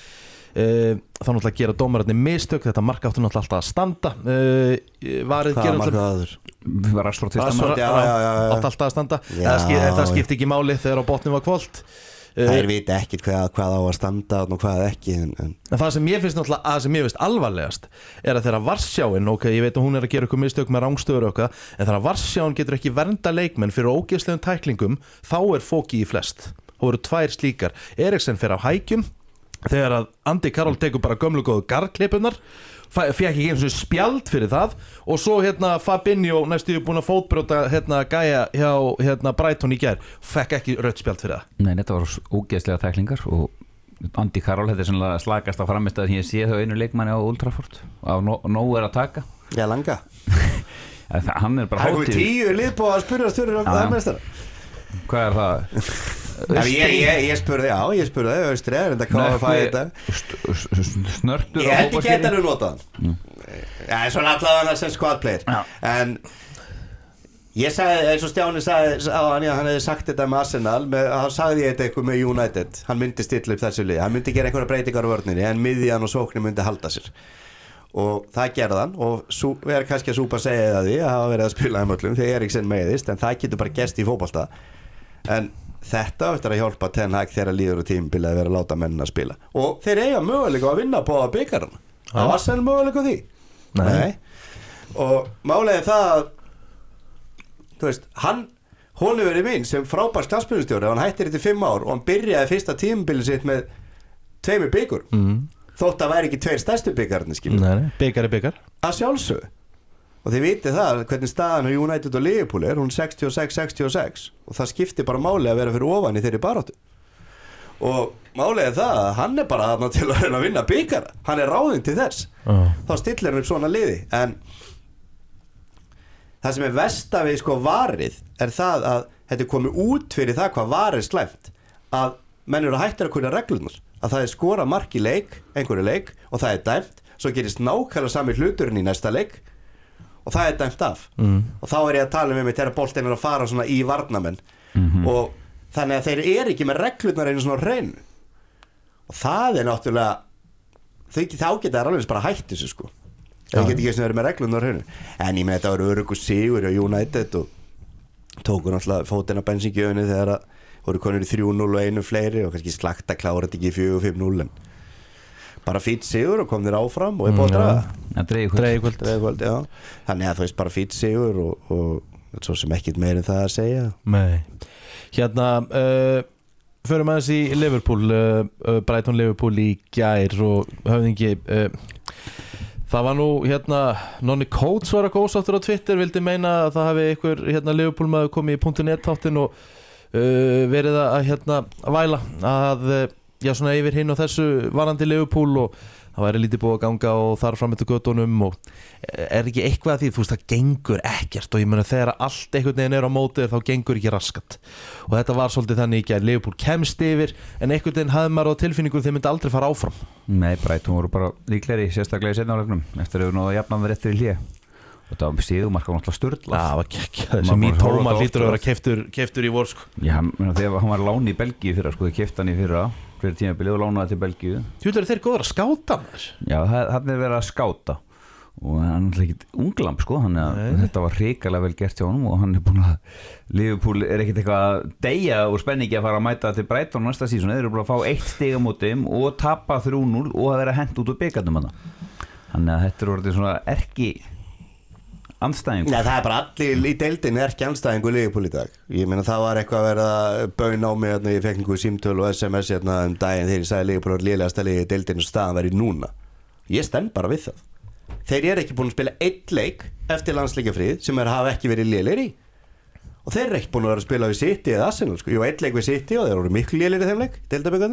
þá náttúrulega gera dómararnir mistök, þetta mark áttu náttúrulega alltaf að standa uh, varið Hvaða mark var það? Rashford Rashford, já, já, já, já. átti alltaf að standa Já, það, skip, það já. skipti ekki máli þegar á botnum var kvöld Það er vita ekkert hvað, hvað á að standa og hvað ekki en, en. En það sem ég finnst náttúrulega, það sem ég finnst alvarlegast er að þegar Varsjáin, ok, ég veit að hún er að gera eitthvað mistök með rangstöður og eitthvað, en þegar Varsjáin getur ekki vernda leikmenn fyrir ógeðslegum tæklingum, þá er fóki í flest. Það voru tvær slíkar. Eriksen fer á hækjum, þegar að Andy Carroll tekur bara gömlu góðu garðklipunar, fekk ekki eins og spjald fyrir það, og svo hérna Fabinho næstu búin að fótbrjóta hérna gæja hjá hérna Brighton í gær, fekk ekki rautt spjald fyrir það. Nei, þetta var ógeðslega tæklingar og Andy Carroll, þetta er svona slagast á framistæð sem ég sé þau einu leikmanni á Old Trafford á nóg er að taka. Já, langa Hann er bara Það er komið hátíð. tíu lið på að spyrja stjórnir á Já, já. það mestar Hvað er það? Já, ég, ég, ég spurði, já, ég spurði Austri, er þetta hvað að fæða þetta Snörtur Ég held ekki þetta nú notað mm. Já, svona allavega sem squad player Já. En ég sagði, eins og Stjáni sagði á hann, já, hann hefði sagt þetta með Arsenal með, hann sagði ég þetta eitthvað með United hann myndi stilla upp þessu lið, hann myndi gera einhverja breytingar á vörninni, en miðjan og sóknin myndi halda sér og það gerði hann og sú, við erum kannski að súpa að segja það því að hafa verið að spila þeim öllum þegar Eriksen meiðist, en það getur bara gerst í fótbolta en þetta eftir að hjálpa Ten Hag þegar líður og tímabili að vera að láta menn að spila og þeir eiga möguleika að vinna på að byggarna það var senn möguleika á því Nei. Nei. og málega það að þú veist, hann hún hefur verið mín sem frábærs knattspyrnustjóri hann hættir þetta í fimm ár og hann byrjaði fyrsta tímabili sitt með tveimur byggur Mm. þótt að væri ekki tveir stærstu byggarnir skilur Nei, nei, byggar er byggar. að sjálfsög og þið vitið það hvernig staðan á United og Liverpool er hún sextíu og sex sextíu og sex og það skiptir bara máli að vera fyrir ofan í þeirri baráttu og málið er það að hann er bara þarna til að reyna að vinna bygara hann er ráðinn til þess oh. þá stillir hann upp svona liði en það sem er verst af við sko varið er það að þetta er komið út fyrir það hvað varið slæmt að menn eru að hætta að kunna reglunar að það er skora mark í leik einhverju leik og það er dæmt svo gerist nákvæmlega sami hluturinn í næsta leik og það er dæmt af mm. og þá er ég að tala um mig þegar boltinn er að fara svona í varnamenn mm-hmm. og þannig að þeir eru ekki með reglurnar einu svona reyn og það er náttúrulega þau, þá geta það alveg bara hætt þessu sko þau geta ekki verið með reglurnar reyn en ég með þetta var örugur sigur á United og tóku náttúrulega fótinn á bensíngjöfunni þegar að voru konur í þrjú núll og einu fleiri og kannski slagt að klára þetta ekki í fjögur fimm núll en bara fýtt sigur og kom þér áfram og er búin að draga ja, dreigkvöld dreigkvöld, já þannig að þú veist bara fýtt sigur og, og svo sem ekkit meir en það að segja Nei. Hérna uh, förum aðeins í Liverpool uh, Brighton Liverpool í gær og höfðingi uh, það var nú hérna Nonni Coates var að góðsáttur á Twitter vildi meina að það hafi einhver hérna Liverpool maður komið í punktu net þáttinn og uh, verið að hérna að væla að uh, já svona yfir hinn og þessu varandi Liverpool og það væri lítið búið að ganga og þar fram eftir göttunum og er ekki eitthvað að því þú veist það gengur ekkert og ég meina þegar allt einhvern veginn er á móti þá gengur ekki raskat og þetta var svolítið þannig ekki að Liverpool kemst yfir en einhvern veginn hafði maður á tilfinningu þeir myndi aldrei fara áfram. Nei, Brighton voru bara líklegri sérstaklega í seinna hálfleiknum eftir að við náðu að jafna við réttir í hlé og það var sigurmark á náttúrulega sturlað. Já, það var geggjað þessi Mitoma hlýtur að vera keyptur keyptur í vor sko. Já, þegar hann var láni í Belgíu fyrra sko, þau keyptu hann í fyrra fyrir tímabilið og lánaði til Belgíu. Tjúlar þeir góður að skáta maður. Já, það er verið að skáta og hann er ekkit unglamb sko, hann er, þetta var hrikalega vel gert hjá honum og hann er búin að Liverpool er ekkit eitthvað að deyja úr spenningi að fara að mæta til Brighton næsta sísón, þeir eru búin að fá eitt stig á móti þeim og tapa þrjú núll og að vera hent út úr bikarnum hann. Þannig að þetta er orðið svona erki andstæðingur. Nei, það er bara allir í deildinni erki andstæðingur Liverpool í dag. Ég meina það var eitthvað að vera bön á mig hérna, ég fekk einhverju símtöl og S M S hérna um daginn þegar ég sagði Liverpool var lélegasta liðið í deildinni og staðan væri núna. Ég stend bara við það. Þeir eru ekki búin að spila einn leik eftir landsleikjafríð sem er að hafa ekki verið lélegir í. Og þeir eru ekki búin að vera að spila við City eða Arsenal sko. Jú, einn leik við City og þeir voru miklu lélegir í þeim leik, deildabikarnum.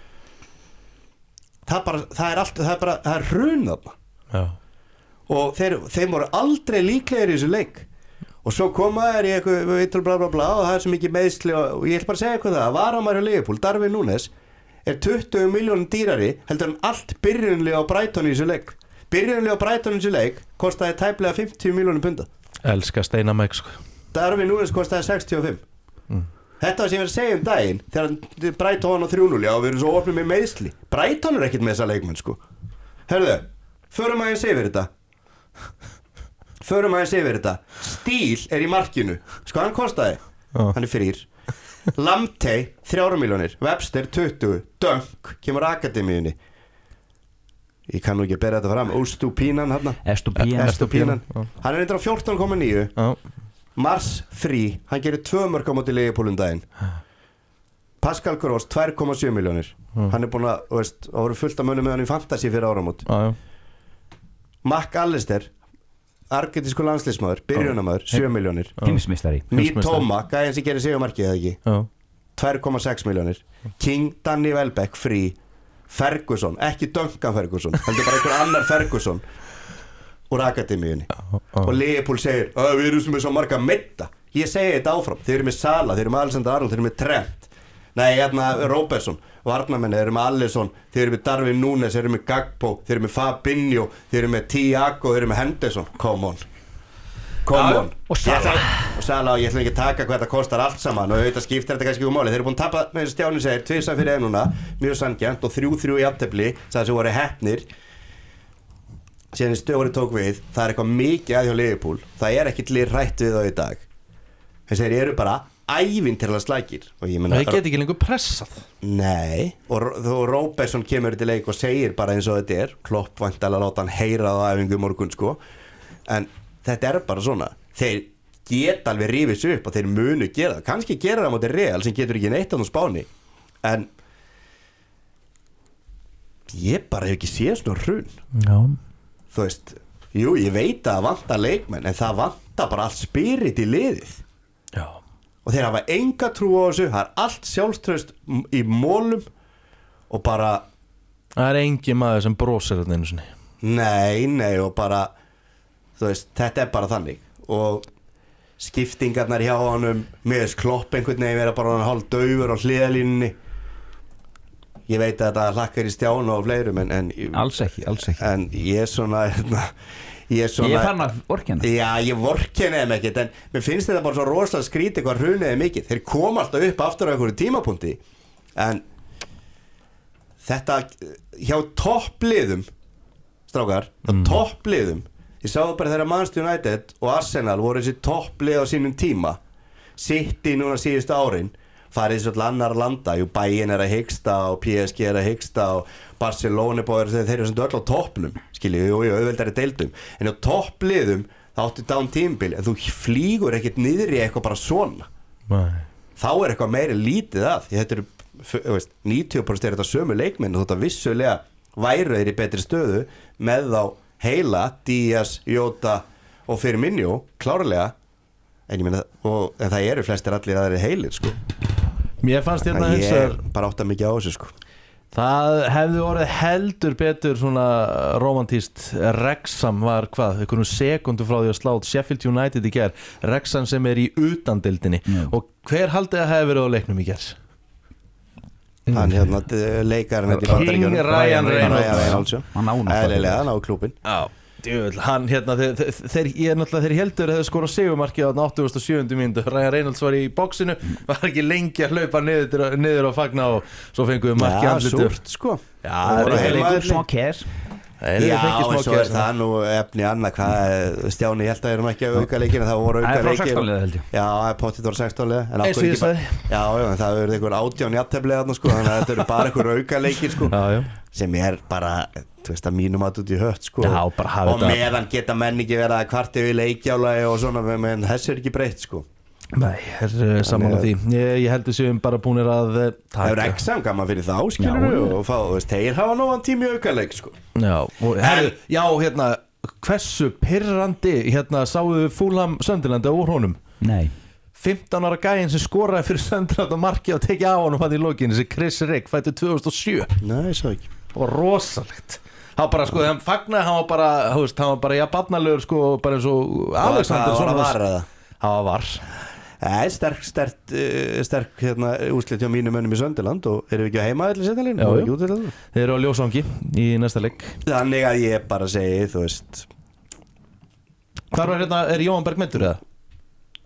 Það bara það er allt það er bara það er hrun þarna. Já. Og þeir, þeim voru aldrei líklegir í þessu leik og svo koma þær í eitthvað vittul bla bla bla og það er svo mikið meiðsli og, og ég ætla bara að segja eitthvað það að varamæri á Liverpool, Darwin Núñez er tuttugu milljónum dýrari heldur en allt byrjunlega á Brighton í þessu leik byrjunlega á Brighton í þessu leik kostaði tæplega fimmtíu milljónum punda Elska Steina Mike sko. Darwin Núñez kostaði sextíu og fimm mm. Þetta var sem ég verið að segja um daginn þegar Brighton á þrjú núll, já við erum svo opnum með meiðsli. Brighton er ekkert með þessa leikmenn sko. Hörðu, förum aðeins yfir þetta Förum aðeins yfir þetta Stíl er í markinu. Sko hann kostaði Já. Hann er frýr. Lamptey þrjár milljónir, Webster tuttugu, Dunk kemur akademíunni. Ég kann nú ekki að bera þetta fram. Óstúpínan hann Estupínan Estúpínan Hann er eitthvað á fjórtán komma níu. Já. Mars frí, hann gerir tvö mörk á móti Liverpool um daginn. Pascal Gross tvö komma sjö milljónir. Hann er búin að, þú veist, það voru fullt af mönnum með hann í fantasy fyrir áramót. Já, já. Mac Allister argentísku landsliðsmaður, byrjunarmaður, sjö milljónir. Heimsmeistari Mitoma, gæðin sem gerir sigurmarkið eða ekki, Já. tvö komma sex milljónir. King, Danny Welbeck, frí. Ferguson, ekki Duncan Ferguson, heldur bara einhver annar Ferguson úr akademíunni. Og Liverpool segir, að við erum sem er svo marga meidda. Ég segi þetta áfram, þeir eru með Sala, þeir eru með Alexander Arnold, þeir eru með Trent. Nei, hérna Robertson, Varnamenni, þeir eru með Alisson, þeir eru með Darwin Núñez, þeir eru með Gakpo, þeir eru með Fabinho, þeir eru með Thiago, þeir eru með Henderson. Come on. Come on. Og Sala. Og Sala, og ég ætla ekki að taka hvað þetta kostar allt saman og auðvitað skiptir þetta kannski um máli. Þeir eru búin að tapa, með þessu Stjáni segir, tvisvar fyrir einu núna, mjög sanngjarnt og þrjú þrjú í jafntefli, það sem voru heppnir. Síðan Stjóri tók við, það er eitthvað mikið að hjá Liverpool, það er ekkert lið rætt við þá í dag. Þess að þeir eru bara ævintýralega slækir. Og ég meina, Það get ekki lengur pressað. nei, og þú Róbertsson kemur til leik og segir bara eins og þetta er, Klopp væntanlega að láta hann heyra það á æfingu í morgun sko. En þetta er bara svona, þeir geta alveg rífið sig upp og þeir munu gera það, kannski gera það á móti Real sem getur ekki neitt á nú Spáni, en ég bara hef ekki séð svona hrun. Já. Þú veist, jú ég veit að það vantar leikmenn, en það vantar bara allt spirit í liðið. Já. Og þeir hafa enga trú á þessu, það er allt sjálfstraust í mólum og bara Það er engin maður sem brosir þetta einu sinni. nei, nei og bara þú veist, þetta er bara þannig og skiptingarnar hjá honum með Klopp einhvern veginn vera bara hann hálf daufur á hliðalínunni. Ég veit að þetta hlakkar í Stjána og fleirum en, en Alls ekki, alls ekki en ég er svona hérna, ég er svona Ég er fann að vorkenna Já, ég vorkenni þeim ekkert en mér finnst þetta bara svo rosalega skrítið hvað hrunið er mikið. Þeir koma alltaf upp aftur á einhverju tímapunkti en þetta hjá toppliðum strákar, mm. toppliðum ég sá bara þegar Manchester United og Arsenal voru þessi topplið á sínum tíma City núna síðustu árin farið svo til annar landa, jú Bayern er að hyggsta og P S G er að hyggsta og Barcelona bóður þeir eru sem öll á toppnum skiljið, jú, jú, auðveldari deildum en á toppliðum þá áttu down tímabil en þú flýgur ekkert niður í eitthvað bara svona Nei. þá er eitthvað meiri lítið að því þetta eru, þú veist, níutíu prósent er þetta sömu leikmenn og þetta vissulega væru þeir í betri stöðu með þá heila, Díaz, Jota og Firmino, klárlega en ég meina, og en það eru flestir allir aðri heilir, sko Mér fannst hérna en hins ég vegar bara átta mikið á þessu, sko Það hefði orðið heldur betur svona romantíst Wrexham var hvað, einhvern sekundu frá því að slá Sheffield United í ger Wrexham sem er í utandildinni mm. og hver haldið að hefði verið á leiknum í ger? hann hérna, leikarinn hérna í King Bandaríkjunum Ryan Reynolds, Ryan Reynolds, já. Hann á náttúrulega. Eðlilega, hann á klúbin Já, djöfull, hann hérna þeir, þeir, þeir, ég, náttúrulega, þeir heldur að þeir skora sigurmarkið á áttugasta og sjöundu mínútu Ryan Reynolds var í boxinu var ekki lengi að hlaupa niður, niður og fagna og svo fengum við markið Já, andlitur súrt, sko Já, Það voru það er heima- Leikur smá kes Já, og svo er það nú efni annað hvað Stjáni, ég held að það erum ekki að auka leikina það voru Það auka er frá leikir sextán liða, held ég. Já, potið voru sextán liða en af Eins og hverju ég ekki bara- sagði. Já, já, en það verður einhver átján jafntefli þarna sko þannig að þetta eru bara einhver auka leikir sko Já, já sem er bara, þú veist, að mínum að út í hött sko Já, bara hafa og þetta- meðan geta menn ekki verið að kvarti við leikjálaði og svona menn þessi er ekki breytt sko Nei, er uh, saman á því Ég, ég heldur séum bara búinir að uh, Það er exam gaman fyrir þá, skilur við og fá, þú veist, þeir hafa nógan tími í auka leik sko Já, og, herru, já, hérna hversu pirrandi hérna sáðu Fulham Sunderland á úr honum Nei fimmtán ára gæinn sem skoraði fyrir Sunderland og markið og tekið á honum hann í lokin þessi Chris Rigg fættu tvö þúsund og sjö Nei, ég sá ekki og rosalegt hann bara sko, þegar hann fagnaði hann var bara, þú veist, hann var bara já, barnalegur sko, bara eins og Alexander Það var svona að vara það hann var var Það er sterk, sterk, uh, sterk hérna, úrslit hjá mínum mönnum í Sönderland og erum við ekki á heimaðalli setjalínu? Já, já. Þeir eru á ljósangi í næsta leik Þannig að ég bara segi, þú veist Hvar var hérna, er Jóhann Berg meiddur eða?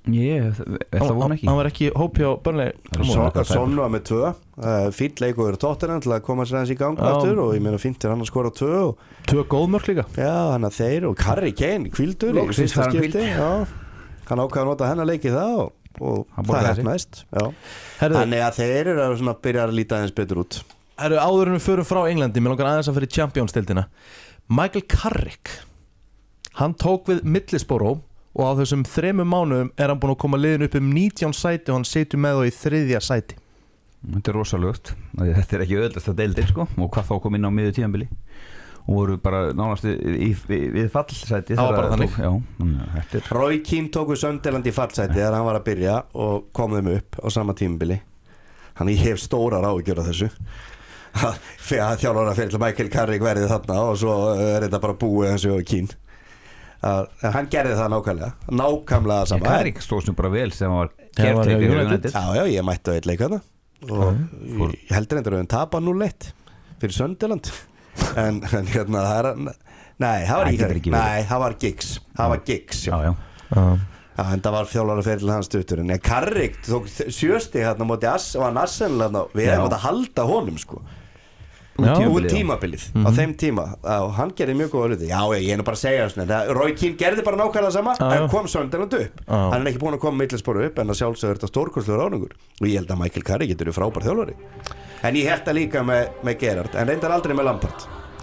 Ég, það hann, voru ekki hann var ekki hóp hjá Burnley Son var með tvö uh, fínt leikur eru Tottenham til að koma sér aðeins í gang Já. aftur og ég meina fínt er hann að skora tvö og, tvö góðmörk líka já, hann að þeir og Harry Kane, hvíldur í Loksins fyrsta var hann skipti já, hann ákvað að nota hennar leiki það og, og Hann það borgaði sig. hefnaðist já. Herðu, Þannig að þeir eru að svona byrja að líta aðeins betur út herðu, áður en við förum frá Englandi mér langar aðeins að fyrir Champions-deildina Michael Carrick hann tók við Middlesbrough og á þessum þremur mánuðum er hann búinn að koma liðin upp um nítján sæti og hann situr með þá í þriðja sæti Þetta er rosalögt Þetta er ekki öðlast að deildin sko og hvað þá kom inn á miður tíðanbili og voru bara nánast í, í, við fallsæti Það var bara þannig. Já, þetta er Roy Keane tók við Sunderland í fallsæti þegar hann var að byrja og kom þeim upp á sama tímabili hann ég hef stórar áhyggjur af þessu að þjálfara fyrir til Michael Carrick verið þarna og svo er þetta bara búið eins og Keane að hann gerði það nákvæmlega nákvæmlega sama Carrick stóð sem bara vel sem hann var Já, hann var hjá kerteikir United. já já ég mætti á eitt leik þarna og fór- ég heldur endur að hann tapa núll eitt fyrir Sunderland en, en hérna það er nei það var Það ekki getur Carrick ekki verið. nei það var Giggs það var Giggs já. Já, já Já, en það var þjálfara fyrir hans stuttur en Carrick tók sjösti hérna móti Ass og hann Assen við Já. hefum átt að halda honum sko Já. úr tímabilið á þeim tíma og hann gerði mjög góða hluti já já ég er nú bara að segja svona Roy Keane gerði bara nákvæmlega sama Já, já. en kom Sunderland upp Já. hann er ekki búin að koma Middlesbrough upp en að sjálfsögur þetta stórkostlegur ánungur og ég held að Michael Carrick getur verið frábær þjálfari en ég held það líka með, með Gerrard en reyndar aldrei með Lampard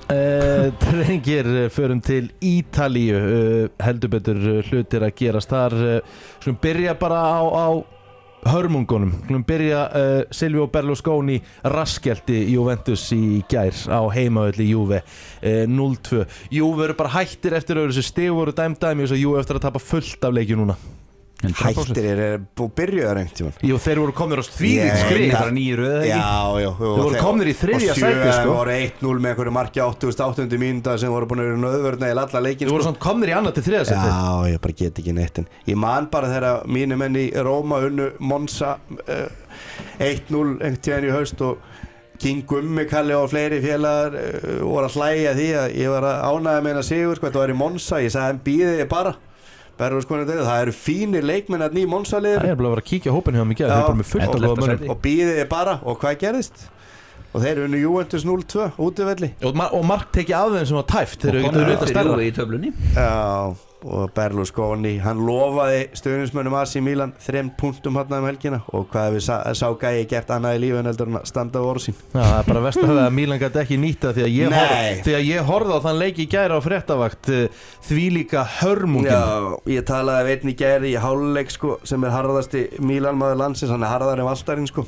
uh, Drengir, uh, förum til Ítalíu uh, heldur betur uh, hlutir að gerast þar uh, Skulum byrja bara á, á hörmungunum Skulum byrja uh, Silvio Berlusconi raskjelti Juventus í gær á heimavelli Juve uh, núll tvö Juve eru bara hættir eftir að þessu stig voru dæmdæmi og Juve eftir að tapa fullt af leikju núna hættir er og byrjuðar einhvern tímann Jú, þeir voru komnir á þvílíkt Ég- skrið Það er nýju röð ekki Já, já Þeir voru komnir í þriðja sæti, sko. Og sjö voru eitt núll með einhverju marki áttugasta og áttundu mínúta sem voru búin að vera nöðvörna í alla leikin Þeir voru svona komnir í annað til þriðja sæti Já, ég bara get ekki neitt en ég man bara þegar mínu menn í Róma unnu Monza uh, eitt núll einhvern tíðan í haust og King Gummi Kalli og fleiri félagar uh, voru að hlæja því að ég var að ánægja með hennar sigur sko, þetta var í Monza, ég sagði hann býði þig bara Berlusconi, það eru fínir leikmenn að ný Monza-liður Það er bara að vera að kíkja á hópinn hjá mig í gær, þeir eru bara með fullt af ellefta góða mönnum sæti. og býði þig bara og hvað gerðist? Og þeir unnu Juventus núll tvö útivelli Og, mar og mark tekið af þeim sem var tæft Þeir eru komnir auðvitað aftur stærra í töflunni Já, og Berlusconi hann lofaði stuðningsmönnum A C Milan þrem punktum hann um helgina og hvað við sá, sá gæi gert annað í lífun heldur en að standa á orð sín Já, það er bara verst að hafa að Milan gæti ekki nýta því að ég, Nei. horf, því að ég horfði á þann leik í gæra á fréttavakt uh, því líka hörmungin Já, ég talaði við einn í gæri í háluleik sko, sem er harðasti Milan maður landsins hann er harðar en Valtarinn sko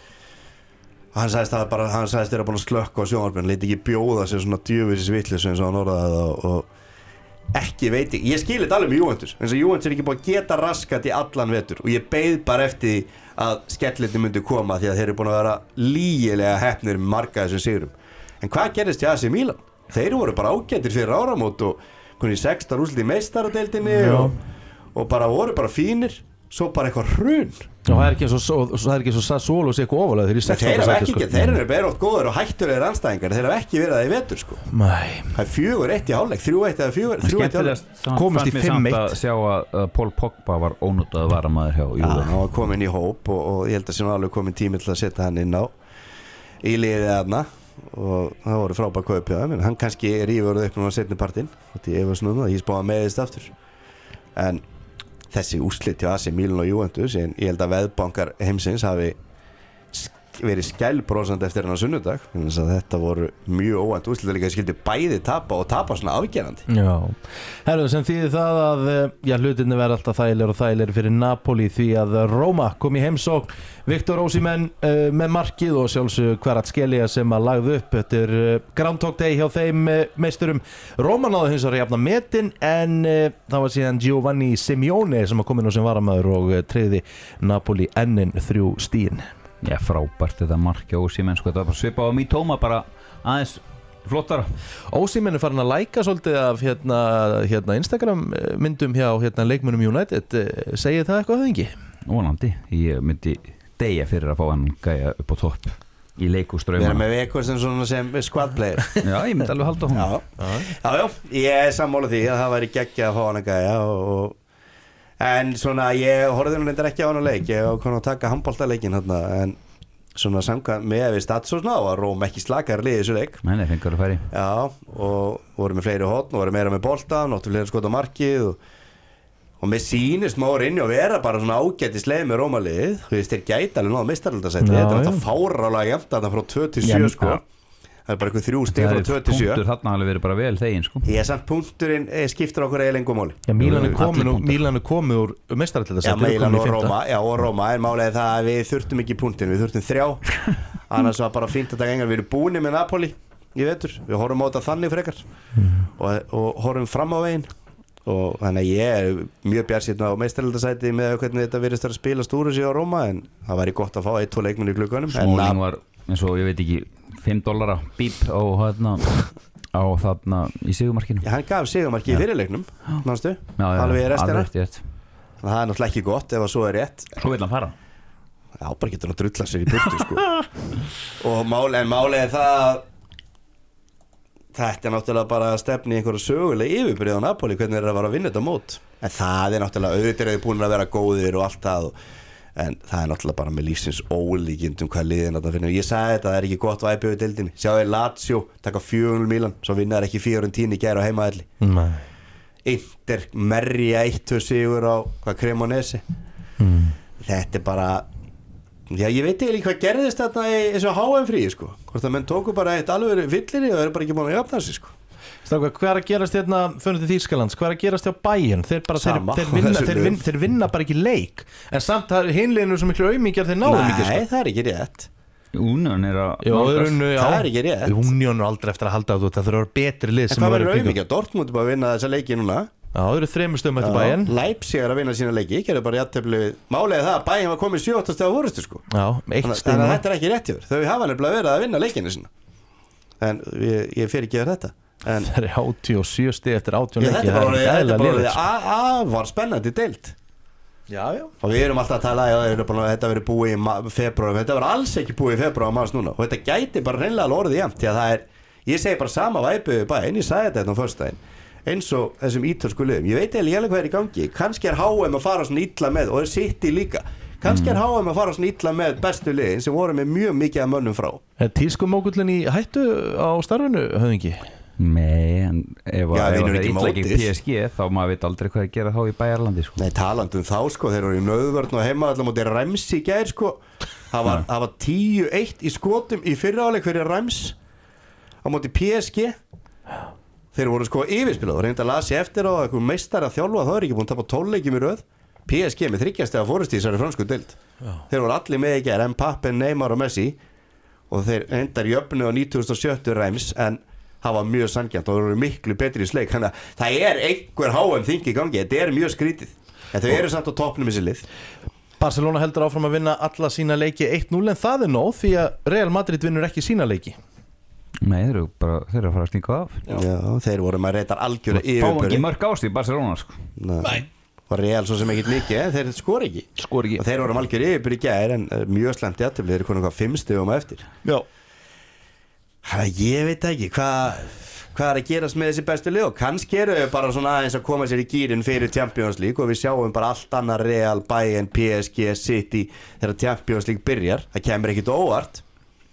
hann sagðist það bara hann sagðist þeirra búin að slökka á sjónvarpinu hann liti ekki bjóða sér svona djöfisins vitlis eins og hann orðaði það og, og ekki veit ég, ég skil þetta alveg með Juventus eins og Juventus er ekki búin að geta raskat í allan vetur og ég beið bara eftir því að skellindi myndi koma því að þeir eru búin að vera lígilega heppnir með marga þessum sigurum en hvað gerðist í A C Milan? Þeir voru bara ágættir fyrir áramót og kunni sextán úrslit í meistaradeildinni og, og bara voru bara fínir svo bara eitthvað hrun og það er ekki eins og, það er ekki eins og Sassuolo og sé eitthvað ofalega þeir eru í þeir sextánda eru sæti ekki, sko. þeir eru bara oft góður og hættulegir anstæðingar þeir eru ekki verið það í vetur sko Nei, það er fjögur eitt í hálfleik, þrjú eitt eða fjögur þrjú eitt í hálfleik Skemmtilegast Komist í fannst mér fimm samt eitt. að sjá að að Paul Pogba var ónotað varamaður hjá Já, Juve hann var komin í hóp og, og ég held að sé nú alveg komin tími til að setja hann inn á í liðið þarna og það voru frábær kaup hjá þeim en hann kannski rífur upp núna setni partinn þetta ég var svona að ég spáði meðist aftur en þessi úrslit hjá A C Milan og Juventus en ég held að veðbankar heimsins hafi verið skælbrósand eftir hennar sunnudag þannig að þetta voru mjög óvænt úrslit líka skildi bæði tapa og tapa svona afgerandi Já, herru sem þýðir það að já, hlutinni verða alltaf þægilegur og þægilegur fyrir Napoli því að Róma kom í heimsókn Viktor Osimhen uh, með markið og sjálfsög Kvaratskhelia sem að lagði upp þetta er uh, Groundhog Day hjá þeim uh, meisturum Róma náðu hins vegar jafna metin en uh, það var síðan Giovanni Simeone sem að kom inn á sem varamæður og uh, tryggði Napoli ennin þrjú stíin Já, frábært þetta markja Osimhen sko, þetta var bara svipað á Mitoma bara aðeins flottara Osimhen er farin að læka svolítið af hérna, hérna Instagram myndum hjá hérna, leikmönnum United segir það eitthvað höfðingi? Vonandi, ég myndi deyja fyrir að fá hann gæja upp á topp í við leikuströymana erum með Vekur sem svona sem squad player Já, ég myndi alveg halda hún já, já, já, ég er sammála því að það væri geggja að fá hann að gæja og, og, En svona, ég horfði nú reyndar ekki á hann leik Ég var að taka handboltaleikin þarna En svona samkvæmt með við statsosna og að Róm ekki slakar liðið þessu leik Nei, nei, fengur að færi Já, og voru með fleiri hotn og voru meira með bolta náttu fleiri skot á markið og, og með sýnist maður inni og vera bara svona ágætis leið með Rómaliðið Þú veist, þeir gæti alveg náða meistaraldasæti Þetta er þetta fáralega jæmt þarna frá tvö til sjö sko Það er bara eitthvað þrjú stig frá tvö til sjö Punktur þarna hafi verið bara vel þegin sko Ég er samt punkturinn skiptur okkur eiginlega engu máli Já, Mílan er komið Mílan er komið úr meistaraldasæti Já, Mílan og Róma Já, og Róma En málega það að við þurftum ekki punktin Við þurftum þrjá Annars var bara fínt að taka engar Við erum búinir með Napoli Ég veitur Við horfum á þetta þannig frekar mm. og, og horfum fram á veginn Og þannig að ég er mjög bjartsýnn á meistaraldasæti Með hvernig þetta virðist að spila stúru sig á Róma En það væri gott að fá eitt, tvo leikmenn í glugganum Smalling var eins og ég veit ekki fimm dollara bíp á þarna á þarna í sigumarkinu Já, hann gaf sigumarki í fyrirleiknum Manstu? Já, já, alveg í restina alveg rétt Þannig að það er náttúrulega ekki gott ef að svo er rétt Svo vil hann fara Já, bara getur hann að drulla sér í burtu sko. Og máli, en máli er það Þetta er náttúrulega bara stefni í einhverju sögulega yfirbyrði á Napoli Hvernig er það að vara að vinna þetta mót En það er náttúrulega auðvitað er búin að vera góðir og allt það og En það er náttúrulega bara með lífsins ólíkindum hvað liðin að það finna Ég sagði þetta, það er ekki gott væpi við deildinni Sjáðu Lazio, taka fjögur núll Mílan Svo vinnar ekki Fiorentina í gær á heimavelli Nei Inter, merja eitt tvö sigur á hvað Cremonese mm. Þetta er bara Já, ég veit ekki hvað gerðist þarna í þessu H M fríi sko Hvort að menn tóku bara eitt alveg villir í og eru bara ekki búin að jafna sig sko Strákar, hvað er að gerast hérna fyrir til Þýskalands, hvað er að gerast hjá Bayern þeir, bara, þeir, þeir, vinna, þeir, vinna, þeir vinna bara ekki leik en samt það er hinleginu svo miklu auðmíkjar þeir náðu mikið sko. Nei, það er ekki rétt Union er að Jó, unnu, það er ekki rétt Union er aldrei eftir að halda á þú það þurfa betri lið En hvað verður auðmíkjar? Dortmund er bara að vinna þessa leiki núna Já, það eru þremur stöðum eftir Bayern Leipzig er að vinna sína leiki, gerðu bara jafntefli við Málega það að Bayern var komið sjötta stiga á fórustu sko Já, eitt Þannig stig að þetta er ekki rétt hjá þau hafa nefnilega verið að vinna leikinu sinna En ég, ég fer ekki að þetta En það er átján og sjö stig eftir átján leiki Þetta er bara afar spennandi deild Já, já Og við erum alltaf að tala að þetta verið búið í februar Þetta verið alls ekki búið í februar mars núna Og þetta gæti bara reynlega orðið jæmt Því að það er, ég segi bara sama væpu Bæinn, ég sagði þetta hérna á föstudaginn Eins og þessum ítölsku liðum Ég veit eiginlega hvað er í gangi Kannski er H M að fara svona illa með Og er City líka Kannski er H M að fara svona illa með bestu liðin Sem voru með mjög mikið af mönnum frá Er tískumókullin í hættu á starfinu, höfðingi? Nei, en ef Já, það vinnur er ekki illa ekki mótið. P S G þá maður veit aldrei hvað að gera þá í Bæjarlandi sko. Nei, talandi um þá sko Þeir eru í nöðvörn og heima allar móti Reims í gær sko Það var, það var tíu eitt í skotum í fyrra áleik fyrir Reims á móti P S G Þeir voru sko yfirspilað og reynda að lasi eftir á eitthvað meistari að þjálfa það er ekki búin að tapa tólf leikjum í röð P S G með þryggjastega fórust í þessari fransku deild Þeir voru allir með í gær Mbappé, Neymar og Messi og þeir endar jöfnu á nítugasta og sjötta Reims en það var mjög sanngjarnt og það eru miklu betri í sleik þannig að það er einhver H M þing í gangi þetta er mjög skrítið en þau eru samt á toppnum í sér lið Barcelona heldur áfram að vinna alla sína leiki eitt núll en það er nóg því að Real Madrid vinnur ekki sína leiki Nei, þeir eru bara þeir eru að fara að stinga af Já, Já þeir voru maður reytar algjöra Fáum yfirbörði ekki mörg ást í Barcelona sko. Nei var Real svo sem ekkert mikið en þeir skor ekki skor ekki og þeir voru algjör yfirbörði í gær en mjög slæmt jafntefli þeir eru konum hvað fimm stigum eftir Já Ha, ég veit ekki hvað hvað er að gerast með þessi bestu lið og kannski eru þau bara svona aðeins að koma sér í gýrin fyrir Champions League og við sjáum bara allt annað Real, Bayern, P S G, City þegar Champions League byrjar það kemur ekkit óvart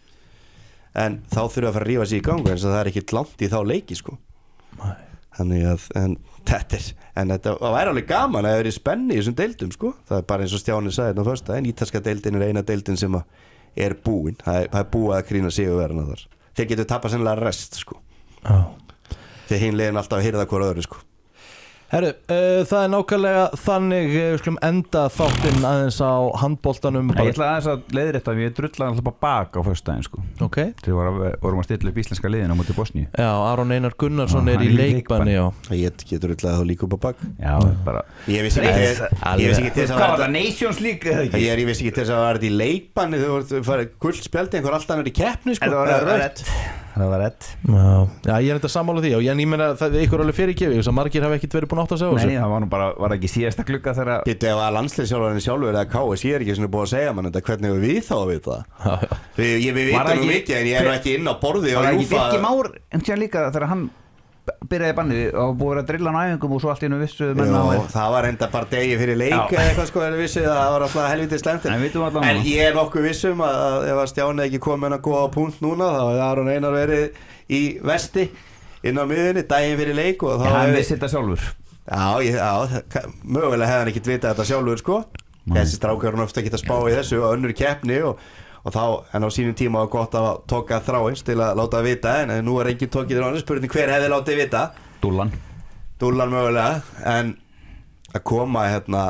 en þá þurfum við að fara að rífa sig í gang eins og það er ekkit langt í þá leiki sko Nei. Þannig að en, þetta er en þetta væri alveg gaman að það er spenni í þessum deildum sko það er bara eins og Stjáni sagði þetta á föstudaginn ítalska deildin er eina deildin sem er búin það er, það er búið að krýna sigurverðina þar þeir getur tapað sennilega rest sko Já þeir hinn leiðin alltaf að hýrða hvora öðru sko Herru, uh, það er nákvæmlega þannig við skulum enda þáttinn aðeins á handboltanum Ég ætla aðeins að leiðrétta við drullaði alltaf bara bak á föstudaginn sko. Ok Þegar voru, vorum að stilla upp íslenska liðin á móti Bosníu Já, Aron Einar Gunnarsson Já, er í hann er í leikbanni já. ég getur alltaf þá líka upp á bak Já, bara ég vissi ekki til ég vissi ekki til þess að Hvað var vera það, Nations League eða ekki? ég er ég vissi ekki til þess að vera þetta í leikbanni þau voru farið gullspjaldi einhver alltaf annar í keppni sko Það var Eða rautt. rétt Það var rétt Já, já ég er þetta sammála því og ég nýmur að það er ykkur alveg fyrirgefið þess að margir hafa ekkert verið búin átt að segja á Nei, þessu það var nú bara, var ekki síðasta glugga þegar getur ef að landsliðsjálfarinn sjálfur eða K S ég er ekki svona búið að segja mann þetta hvernig hefur við þá að vita Já, já. við, ég, við Var vitum nú ekki- mikið en ég er nú ekki inn á borði Var og það ekki Júfa Birgir Már en síðan líka þegar hann byrjaði bannið og búið að drilla hann á æfingum og svo allt í einu vissu menn á Jó, það var enda bara degi fyrir leik Já. eða eitthvað sko, en vissi að það var alltaf helvítið slæmt En við vitum allan En núna. ég er nokkuð vissum að, að ef að Stjáni ekki kom með hann að góða punkt núna þá hefði Aron Einar verið í vesti inn á miðunni, daginn fyrir leik og þá Já, hann hefði- vissi þetta sjálfur Já, ég, já, það- mögulega hefði hann ekkert vitað þetta sjálfur sko Þessi strákar hann ofta ekki að spá í þessu og önnur keppni og, og þá, en á sínum tíma var gott að tóka þráins til að láta vita en, en nú er engin tókið þráins, spurning hver hefði látið vita Dúllan Dúllan mögulega, en að koma hérna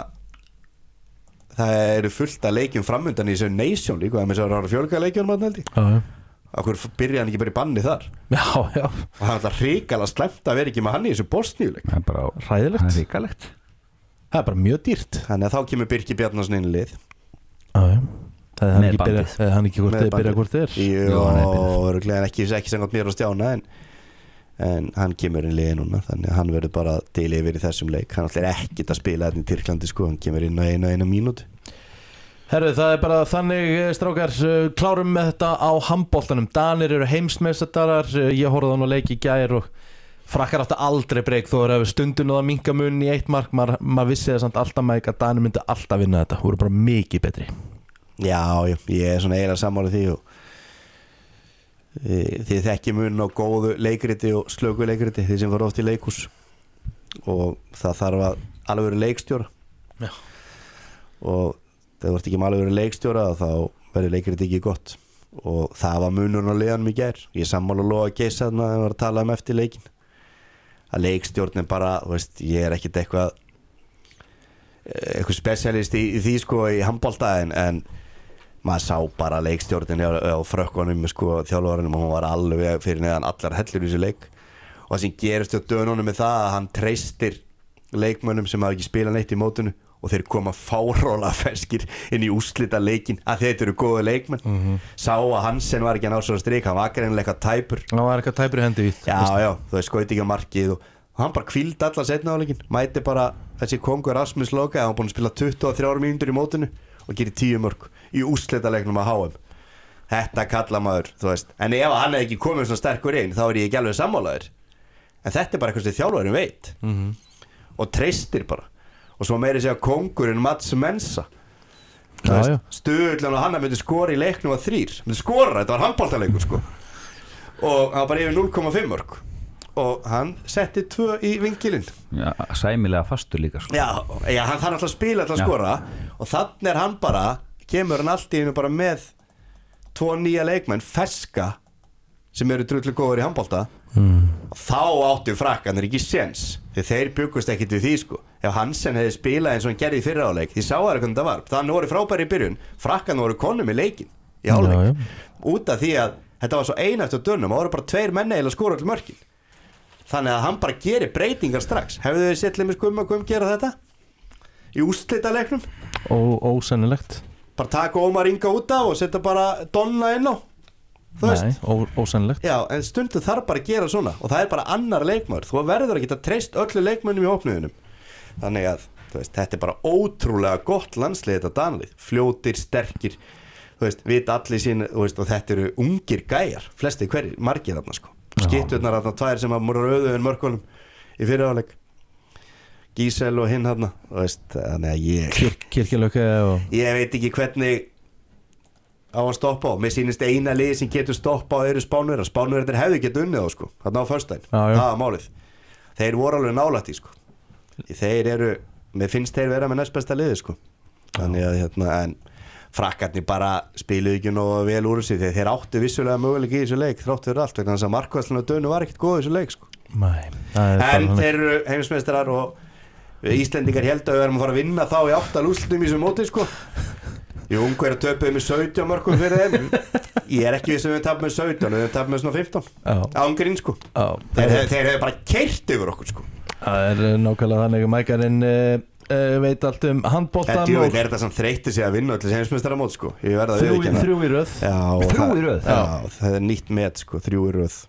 það eru fullt að leikjum framundan í þessu Nation líka, það með þess að ráða fjölga leikjum hann held ég Já, Akkur byrja hann ekki bara í banni þar já, já. og það er alltaf hrikalega slæmt að vera ekki með hann í þessu Bosníuleik Það er bara Hræðilegt. Það er ríkalegt Það er bara mjög dýrt. Þannig að þá kemur Birkir Bjarnason inn í lið Já, já. Það er hann Með ekki byrja, bandið. það er hann ekki hvort Með þið byrja bandið. hvort þið er. Jú, Jú, hann er byrjaður. og örugglega ekki, ekki sem gott mér og Stjána en, en hann kemur inn í liði núna þannig að hann verður bara til yfir í þessum leik hann ætlar ekkert að spila þetta í Tyrklandi sko, hann kemur inn á eina eina mínútu Herru, það er bara þannig, eh, strákar, eh, klárum með þetta á handboltanum. Danir eru heimsmeistararar, eh, ég horfði á hann á leik í gær og frakkar átti aldrei breyk þó er að stundin og það minka mun í eitt mark, maður mað vissi það samt alltaf með ekki að Danir myndi alltaf vinna þetta, voru bara mikið betri. Já, já, ég er svona eiginlega sammála því og e, þið þekki mun á góðu leikriti og slöku leikriti, þið sem fara oft í leikhús og það þarf að alveg vera leikstjóra Já. og þegar þú ert ekki með alveg vera leikstjóra þá verður leikriti ekki gott og það var munurinn á liðanum í gær ég er sammála að lofa að geisa þarna þegar við varum að tala um eftir leikin að leikstjórnin bara, þú veist, ég er ekkit eitthvað eitthvað spesialist í, í því sko í handbolta en, en maður sá bara leikstjórnin á, á frökkunum sko þjálfarunum og hún var alveg fyrir neðan allar hellur í þessu leik og það sem gerist á dönunum er það að hann treystir leikmönnum sem hafa ekki spilað neitt í mótinu og þeir koma fáróla ferskir inn í úrslita leikin að þetta eru góða leikmenn mm-hmm. Sá að Hansen var ekki að ná svo að strik hann var greinilega eitthvað tæpur Það var eitthvað tæpur í hendi við. Já, já, þú veist, skoði ekki á markið og hann bara kvíldi allar setna á leikin mæti bara þessi kongur Rasmus Loka hann búin að spila tuttugu og þrjár mínútur í mótinu og gerir tíu mörg í úrslita leiknum að H M Þetta kalla maður, þú veist en ef hann hefði ekki komið svona sterkur inn þá er ég ekki alveg sammálaður en þetta er bara eitthvað sem þjálfarinn veit Mm-hmm. og treystir bara og svo meiri segja kongurinn Mats Mensa Já, já. Sturlan og hann myndi skora í leiknum að þrýr myndi skora, þetta var handboltaleikur sko og hann var bara yfir núll komma fimm mörg og hann setti tvö í vingilinn Já, sæmilega fastur líka sko. já, já, hann þarf alltaf að spila alltaf að Já. skora og þannig er hann bara kemur hann allt í einu bara með tvo nýja leikmenn, ferska sem eru drullu góður í handbolta Mm. og þá áttu frakkanir ekki séns því þeir byggust ekkit við því sko ef Hansen hefði spilað eins og hann gerði í fyrra áleik því sá það hvernig það var, þannig voru frábæri í byrjun frakkanir voru konum í leikin í Já, áleik, já. út af því að þetta var svo einægt á dönum, það voru bara tveir menni eða skora all mörkin þannig að hann bara gerir breytingar strax hefðu þið sett lemmis Gumma Gumm gera þetta í úrslita leiknum Ó, ósennilegt. bara taka Ómar Inga út af og setja bara Donna inn á þú veist. Nei, ó, ósennilegt. Já, en stundum þarf bara að gera svona og það er bara annar leikmaður þú verður að geta treyst öllu leikmönnum í hópnuðunum þannig að þú veist, þetta er bara ótrúlega gott landslið þetta danlið, fljótir, sterkir þú veist, vita allir sín veist, og þetta eru ungir gæjar, flesti hverjir margir þarna sko, skitturnar þarna tvær sem að múra rauðuðin mörkunum í fyriráleik Gísel og hinn þarna þú veist, þannig að ég Kirk, Kirkjulöku og... ég veit ekki hvernig á að stoppa á, mér sýnist eina liði sem getur stoppa á eru Spánverðar, Spánverðar hefðu getið unnið á sko, þarna á föstudaginn Já, já. það var málið, þeir voru alveg nálægt í sko, þeir eru mér finnst þeir vera með næst besta liði sko þannig að hérna, en frakkarnir bara spiluðu ekki nógu vel úr þessu þegar þeir áttu vissulega möguleik í þessu leik þrátt fyrir allt, vegna þess að markvæðslun og dönu var ekkert góð í þessu leik sko, Nei, það er bara en þannig. þeir eru heimsmeistarar og Íslendingar héldu að við erum að fara að vinna þá í átta úrslitum í þessu móti sko Jú, Ungverjar töpuðu með sautján mörkum fyrir þeim Ég er ekki viss um við tapum með sautján við tapum með svona fimmtán Já. Ángrín sko Já, Þeir, það þeir hefur bara keyrt yfir okkur sko Það er nákvæmlega þannig að Mækarinn uh, uh, veit allt um handboltan Þetta jú, og er þetta samt þreytti sig að vinna allir heimsmeistaramót sko Ég verða að þrjú, viðurkenna. þrjú í röð. Já, og Þrjú það- í röð? Já, það er nýtt met sko, þrjú í röð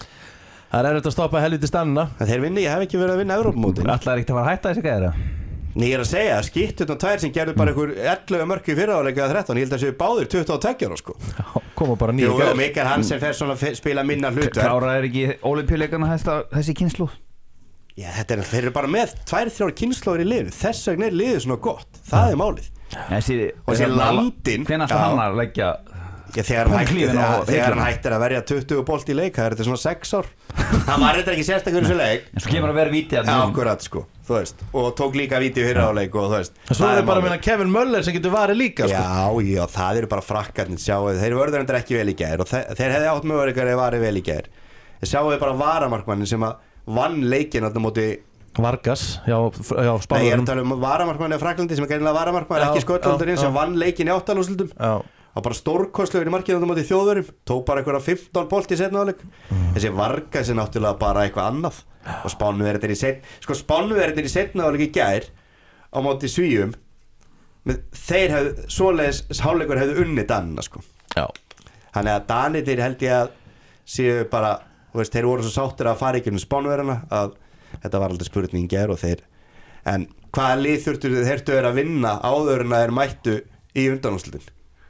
Það er erfitt að stoppa helviti stannina. En þeir vinni, ég hef ekki verið að vinna Evrópumótin Ætlaði ekki að fara að hætta þessi gæðra Nei, ég er að segja, skitturna tvær sem gerðu bara einhver ellefu mörk í fyrra áleika þrettán, ég held að séu báðir tuttugu og tvö ára sko. Já, koma bara nýja Jú, Mikael Hansen fer svona að spila minna hlut. Klára er ekki ólympíuleikana þessi kynnslóð? Já, þetta er, þeir eru bara með tvær, þrjár kynslóðir í liðu. Þess vegna er liðið svona gott. Það er málið. Þessi, og þessi landin hvernig alltaf hann að leggja Já, þegar hann hættir, þegar, þegar hann hættir að verja tuttugu bolt í leik, það er þetta svona sex ár. Hann var þetta ekki sérstaklega í þessu leik. En svo kemur að vera víti að Já, akkurat sko, þú veist. Og tók líka víti í fyrra áleik og þú veist. Svo er það bara að minna Kevin Möller sem getur varið líka sko. Já, já, það eru bara frakkarnir, sjáu þeir vörður endur ekki vel í gær og þeir, þeir hefði átt möguleikar eða varið vel í gær. Sjáu bara varamarkmannin sem að vann leikinn þarna móti Vargas, já, já, Spánverjum. Nei, ég er að tala um varamarkmann í Fraklandi sem er greinilega varamarkmann, ekki Skotlundurinn sem vann leikinn í áttalúrslitum. Já. Og bara stórkostlegur í markinu á móti þjóðverjum, tók bara einhverja fimmtán bolt í seinna hálfleik. Mm. Þessi Vargas er náttúrulega bara eitthvað annað. Og Spánverjarnir í seinna, sko Spánverjarnir í seinna hálfleik í gær á móti Svíum, með, þeir hefðu svoleiðis hálfleikur hefðu unnið Danina sko. Já. Þannig að Danirnir held ég að séu bara, þú veist, þeir voru svo sáttir að fara ekki um Spánverjarna að þetta var aldrei spurning í gær og þeir, en hvaða lið þurftu þeir þurftu að vinna áður en að þeir mættu í undanúrslitin?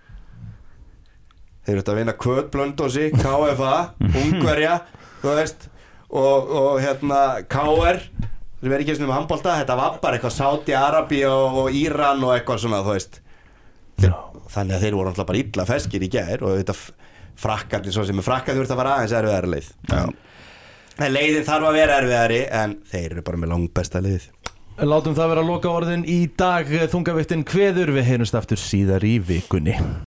Þeir þurftu að vinna Kvöt Blönduósi, K F A, Ungverja, þú veist, og, og hérna K R, sem er ekki eins og um handbolta, þetta var bara eitthvað Sádi-Arabía og, og Íran og eitthvað svona, þú veist. Þeir, þannig að þeir voru alltaf bara illa feskir í gær og þetta frakkarnir svo sem er frakkarnir þurftu að fara aðeins erfiðari leið. Já. En leiðin þarf að vera erfiðari, en þeir eru bara með langbesta leið. Látum það vera loka orðin í dag. Þungaviktin kveður, við heyrumst aftur síðar í vikunni.